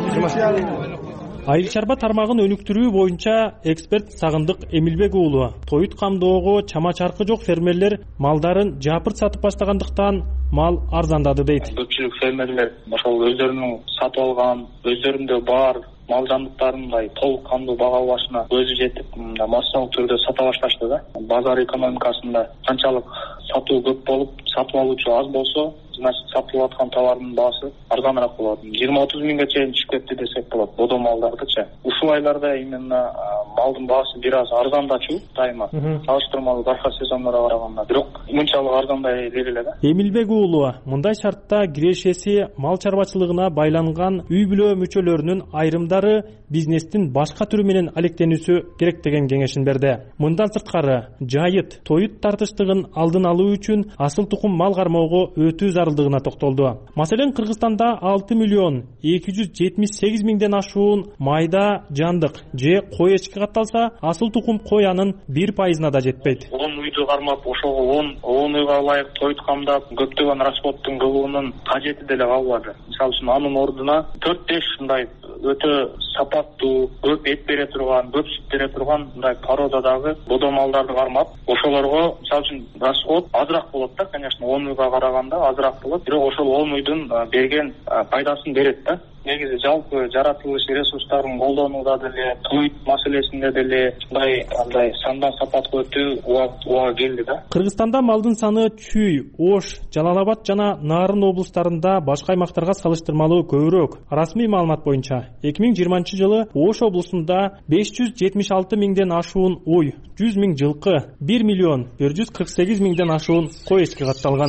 Айыл чарба тармагын өнүктүрүү боюнча эксперт Сагындык Эмилбек уулу тоют камдоого чама чаркы жок фермерлер малдарын жапырт сатып баштагандыктан мал арзандады дейт. Көпчүлүк фермерлер ошол өздөрүнүн сатып алган, өздөрүндө бар мал жандыктарын мындай толук кандуу бага башына өзү жетип, мындай массалык түрдө сата башташты да. Базар экономикасында канчалык сатуу көп болуп, сатып алуучу аз болсо, значит сатылып аткан товардын баасы арзаныраак болот. жыйырма отуз миңге чейин чыгып кетти десек болот. Бодо малдардычы. Ушул айларда именно малдын баасы бир аз арзандачу дайыма. Салыштырмалуу башка сезондорго караганда. Бирок мынчалык арзандай эле да. Эмилбек уулу мындай шартта кирешеси мал чарбачылыгына байланган үй бүлө мүчөлөрүнүн айрымдары бизнестин башка түрү менен алектенүүсү керек деген кеңешин берди. Мындан сырткары жайыт, тоют тартыштыгын алдын алуу үчүн асыл тукум мал кармоого өтүү зарылдыгына токтолду. Маселен, Кыргызстанда алты миллион эки жүз жетимиш сегиз миңден ашуун майда жандык же кой эчки катталса, асыл тукум кой анын бир пайызына да жетпейт. он үйдү кармап, ошого он он үйгө ылайык тоют камдап, көптөгөн расходтун кылуунун кажети деле калбады. Мисалы үчүн анын ордуна төрт беш мындай өтө сапаттуу, көп эт бере турган, көп сүт бере турган мындай породадагы бодо малдарды кармап, ошолорго мисалы үчүн расход азыраак болот да, конечно, он үйгө караганда азыраак болот. Бирок ошол он үйдүн берген пайдасын берет да. Негизи жалпы жаратылыш ресурстарын колдонууда деле, тоют маселесинде деле мындай андай сандан сапатка өтүү убага келди да. Кыргызстанда малдын саны Чүй, Ош, Жалал Абад жана Нарын облустарында башка аймактарга салыштырмалуу көбүрөөк. Расмий маалымат боюнча эки миң жыйырманчы жылы Ош облусунда беш жүз жетимиш алты миңден ашуун уй, жүз миң жылкы, бир миллион бир жүз кырк сегиз миңден ашуун кой эчки катталган.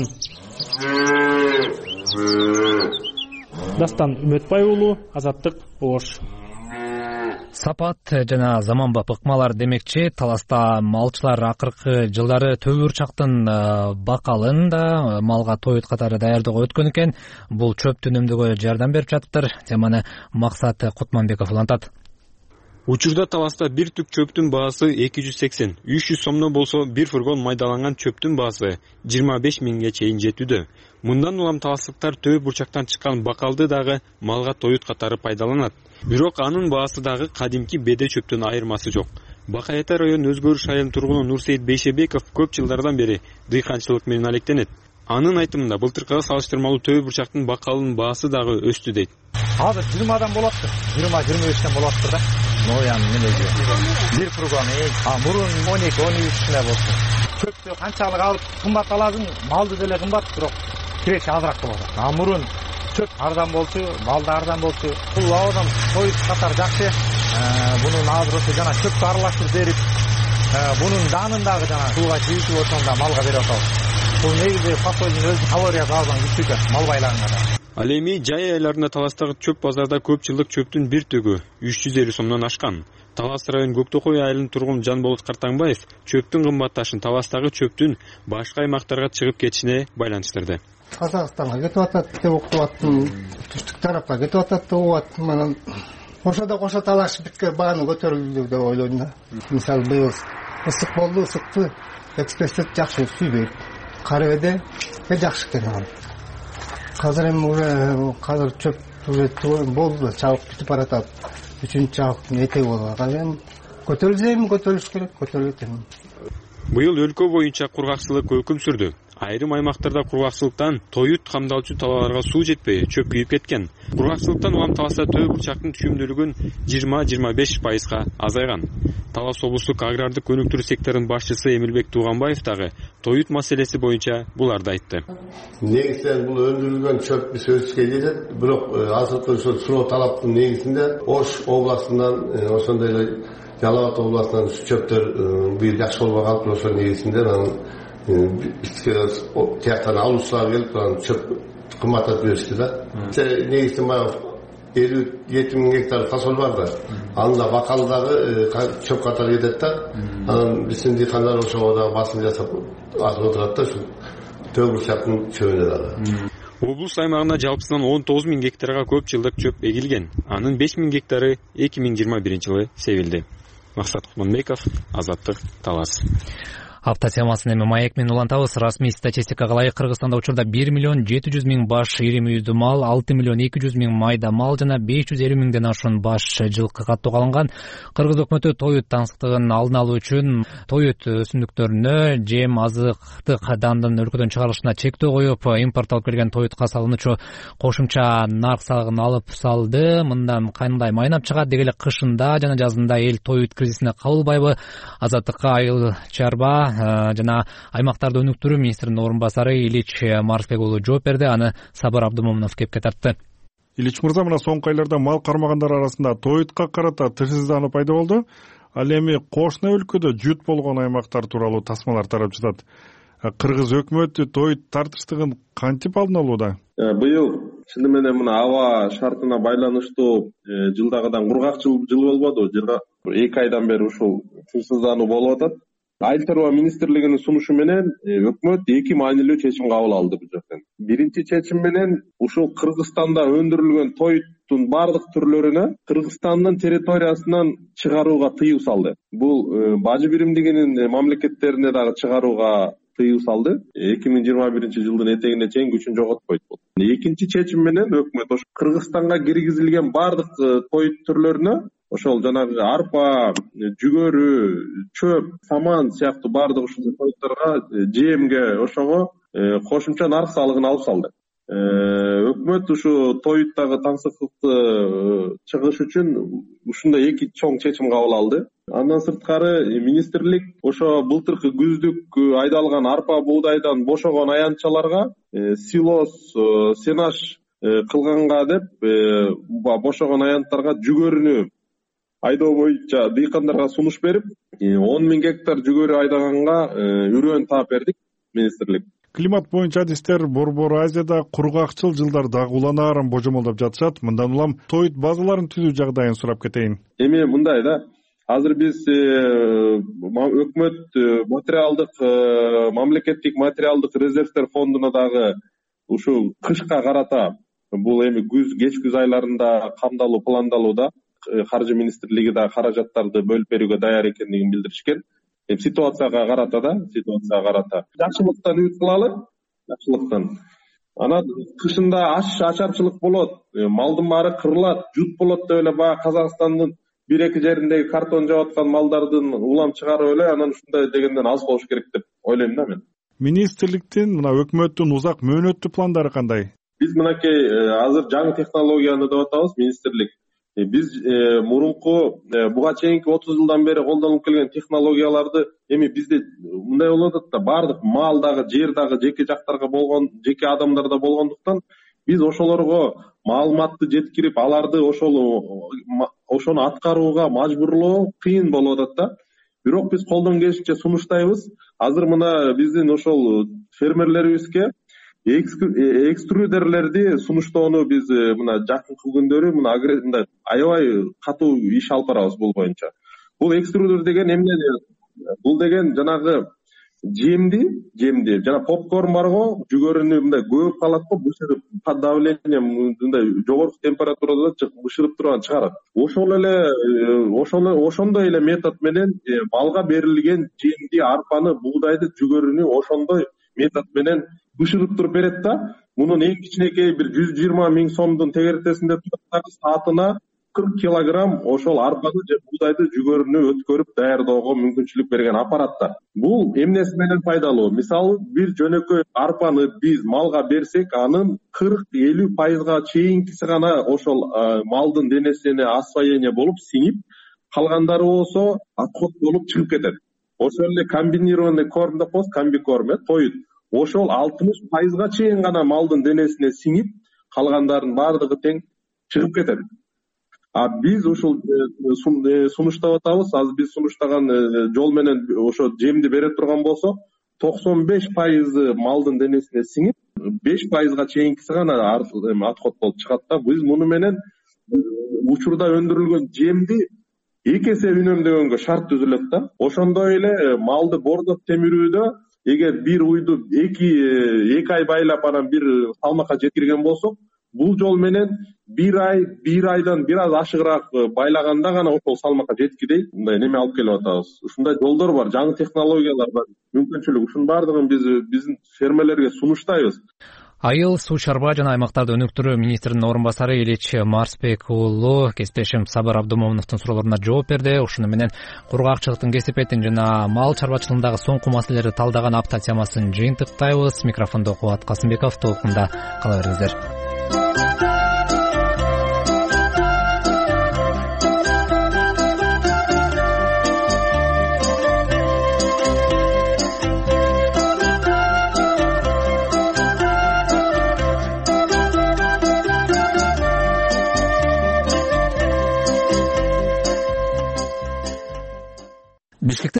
Дастан Үмөтбай уулу, Азаттык, Ош. Сапат жана заманбап ыкмалар демекчи, таласта малчылар акыркы жылдары төбө бурчактын бакалын да малга тоют катары даярдоого өткөн экен. Бул чөптү үнөмдөөгө жардам берип жатыптыр. Теманы Максат Кутманбеков улантат. Учурда таласта бир түк чөптүн баасы эки жүз сексен, үч жүз сомдон болсо бир фургон майдаланган чөптүн баасы жыйырма беш миңге чейин жетүүдө. Мындан улам таластыктар төбө бурчактан чыккан бакалды дагы малга тоют катары пайдаланат. Бирок анын баасы дагы кадимки беде чөптүн айырмасы жок. Бакай Ата районунун Өзгөрүш айылынын тургуну Нурсейит Бейшебеков көп жылдардан бери дыйканчылык менен алектенет. Анын айтымында былтыркыга салыштырмалуу төбө бурчактын бакалынын баасы дагы өстү дейт. Азыр жыйырмадан болоттур, жыйырма жыйырма бештен болоттур да. Ноян менеги. Бир фургон, а мурун он эки он үчтө болду. Чөптү канчалык алып кымбат аласың, малды деле кымбат, бирок киреше азыраак болот. А мурун чөп арзан болчу, мал да арзан болчу. Бул абдан тоют катары жакшы. Бунун азыр ошо жана чөптү аралаштырып берип, бунун данын дагы жана сууга жыйытып отурганда малга берип атабыз. Бул негизи фасолдун өзү калориясы абдан күчтүү экен мал байланганда. Ал эми жай айларында таластагы чөп базарда көп жылдык чөптүн бир төгү үч жүз элүү сомдон ашкан. Талас районунун Көктөкөй айылынын тургуну Жанболот Картаңбаев чөптүн кымбатташын таластагы чөптүн башка аймактарга чыгып кетишине байланыштырды. Казакстанга кетип атат деп уктуп аттым, түштүк тарапка кетип атат деп угуп аттым. Анан ошодо кошо талашып битке бааны көтөрүлдү деп ойлойм да. Мисалы быйыл ысык болду, ысыкты экспресстер жакшы сүйбөйт. Карыбеде жакшы экен. Казыр эми уже казыр чөп болду, чабык бүтүп баратат. Үчүнчү чабыктын этеги болуп калган. Көтөрүлсө эми көтөрүлүш керек, көтөрүлөт эми. Быйыл өлкө боюнча кургакчылык өкүм сүрдү. Айрым аймактарда кургакчылыктан тоют камдалчу талааларга суу жетпей, чөп күйүп кеткен. Кургакчылыктан улам таласта төө бурчактын түшүмдүүлүгүн жыйырма жыйырма беш пайызга азайган. Талас облустук агрардык өнүктүрүү секторунун башчысы Эмилбек Тууганбаев дагы тоют маселеси боюнча буларды айтты. Негизинен бул өндүрүлгөн чөп биз өсүшкө жетет, бирок азыркы ошол суроо талаптын негизинде Ош областынан, ошондой эле Жалал Абад областынан чөптөр бир жакшы болбой калып, ошол негизинде бизге тияктан алуучулар келип, чөп кымбаттатып беришти да. Негизинен баягы элүү жети миң гектар фасол бар да. Анда бакалдагы чөп катары кетет да. Анан биздин дыйкандар ошого дагы басым жасап азып отурат да, ушу төө бурчактын чөбүнө дагы. Облус аймагында жалпысынан он тогуз миң гектарга көп жылдык чөп эгилген. Анын беш миң гектары эки миң жыйырма биринчи жылы себилди. Максат Кутманбеков, Азаттык, Талас. Hafta temasını эми маек менен улантабыз. Расмий статистикага ылайык Кыргызстанда учурда бир миллион жети жүз миң баш ири мүйүздүү мал, алты миллион эки жүз миң майда мал жана беш жүз элүү миңден ашуун баш жылкы каттоого алынган. Кыргыз өкмөтү тоют таңсыктыгын алдын алуу үчүн тоют өсүмдүктөрүнө жем азыктык дандын өлкөдөн чыгарылышына чектөө коюп, импорт алып келген тоютка салынуучу кошумча нарк салыгын алып салды. Мындан кандай майнап чыгат, деги эле кышында жана жазында эл тоют кризисине кабылбайбы? Азаттыкка Айыл Чарба жана аймактарды өнүктүрүү министринин орун басары Илич Марсбек уулу жооп берди. Аны Сабыр Абдымомунов кепке тартты. Илич мырза, мына соңку айларда мал кармагандар арасында тоютка карата тынчсыздануу пайда болду. Ал эми кошуна өлкөдө жут болгон аймактар тууралуу тасмалар тарап жатат. Кыргыз өкмөтү тоют тартыштыгын кантип алдын алууда? Быйыл чыны менен мына аба шартына байланыштуу жылдагыдан кургак жыл болбоду. Жылга эки айдан бери ушул тынчсыздануу болуп атат. Айыл чарба министрлигинин сунушу менен өкмөт эки маанилүү чечим кабыл алды бул жерден. Биринчи чечим менен ушул Кыргызстанда өндүрүлгөн тоюттун бардык түрлөрүнө Кыргызстандын территориясынан чыгарууга тыюу салды. Бул бажы биримдигинин мамлекеттерине дагы чыгарууга тыюу салды. эки миң жыйырма биринчи жылдын этегине чейин күчүн жоготпойт бул. Экинчи чечим менен өкмөт ошо Кыргызстанга киргизилген бардык тоют түрлөрүнө, ошол жанагы арпа, жүгөрү, чөп, саман сыяктуу бардык ушул тоюттарга, жемге, ошого кошумча нарк салыгын алып салды. Өкмөт ушу тоюттагы таңсыктыкты чыгыш үчүн ушундай эки чоң чечим кабыл алды. Андан сырткары министрлик ошо былтыркы күздүк айдалган арпа, буудайдан бошогон аянтчаларга силос, сенаж кылганга деп бошогон аянттарга жүгөрүнү айдоо боюнча дыйкандарга сунуш берип, он миң гектар жүгөрү айдаганга үрөөн таап бердик министрлик. Климат боюнча адистер Борбор Азияда кургакчыл жылдарда уланаарын божомолдоп жатышат. Мындан улам тоют базаларын түзүү жагдайын сурап кетейин. Эми мындай да, азыр биз өкмөт материалдык, мамлекеттик материалдык резервтер фондуна дагы ушул кышка карата, бул эми күз, кеч күз айларында камдалуу пландалууда. Каржы министрлиги да каражаттарды бөлүп берүүгө даяр экендигин билдиришкен. Эми ситуацияга карата да, ситуацияга карата жакшылыктан үмүт кылалы, жакшылыктан. Анан кышында аш ачарчылык болот, малдын баары кырылат, жут болот деп эле баягы Казакстандын бир эки жериндеги картон жаап аткан малдардын улам чыгарып эле анан ушундай дегенден аз болуш керек деп ойлойм да мен. Министрликтин, мына өкмөттүн узак мөөнөттүү пландары кандай? Биз мынакей азыр жаңы технологияны деп атабыз, министрлик. Биз мурунку буга чейинки отуз жылдан бери колдонулуп келген технологияларды эми бизде мындай болуп атат да, бардык мал дагы, жер дагы жеке жактарга болгон, жеке адамдарда болгондуктан биз ошолорго маалыматты жеткирип, аларды ошол ошону аткарууга мажбурлоо кыйын болуп атат да. Бирок биз колдон келишинче сунуштайбыз. Азыр мына биздин ошол фермерлерибизге экструдерлерди сунуштоону биз мына жакынкы күндөрү мына мындай аябай катуу иш алып барабыз бул боюнча. Бул экструдер деген эмне? Бул деген жанагы жемди, жемди жана попкорн барго, жүгөрүнү мындай көп калат го, бышырып, под давлением мындай жогорку температурада бышырып турган чыгарат. Ошол эле ошол ошондой эле метод менен малга берилген жемди, арпаны, буудайды, жүгөрүнү ошондой метод менен бышырып туруп берет да. Мунун эң кичинекей бир жүз жыйырма миң сомдун тегертесинде турат, саатына кырк килограмм ошол арпаны же буудайды жүгөрүнү өткөрүп даярдоого мүмкүнчүлүк берген аппараттар. Бул эмнеси менен пайдалуу? Мисалы, бир жөнөкөй арпаны биз малга берсек, анын кырк элүү пайызга чейинкиси гана ошол малдын денесине освоение болуп сиңип, калгандары болсо отход болуп чыгып кетет. Ошол эле комбинированный корм деп коебуз, комбикорм, тоют. Ошол алтымыш пайызга чейин гана малдын денесине сиңип, калгандардын баардыгы тең чыгып кетет. А биз ушул сунуштап атабыз, азыр биз сунуштаган жол менен ошо жемди бере турган болсок, токсон беш пайызы малдын денесине сиңип, беш пайызга чейинкиси гана отход болуп чыгат да. Биз муну менен учурда өндүрүлгөн жемди эки эсе үнөмдөгөнгө шарт түзүлөт да. Ошондой эле малды бордоп темирүүдө эгер бир уйду эки эки ай байлап анан бир салмакка жеткирген болсок, бул жол менен бир ай, бир айдан бир аз ашыгыраак байлаганда гана ошол салмакка жеткидей мындай неме алып келип атабыз. Ушундай жолдор бар, жаңы технологиялар бар, мүмкүнчүлүк. Ушунун баардыгын биз биздин фермерлерге сунуштайбыз. Айыл, суу чарба жана аймактарды өнүктүрүү министринин орун басары Илич Марсбек уулу кесиптешим Сабыр Абдумомуновдун суроолоруна жооп берди. Ушуну менен кургакчылыктын кесипетин жана мал чарбачылыгындагы соңку маселелерди талдаган апта темасын жыйынтыктайбыз. Микрофондо Кубат Касымбеков, толкунда кала бериңиздер. Бишкекте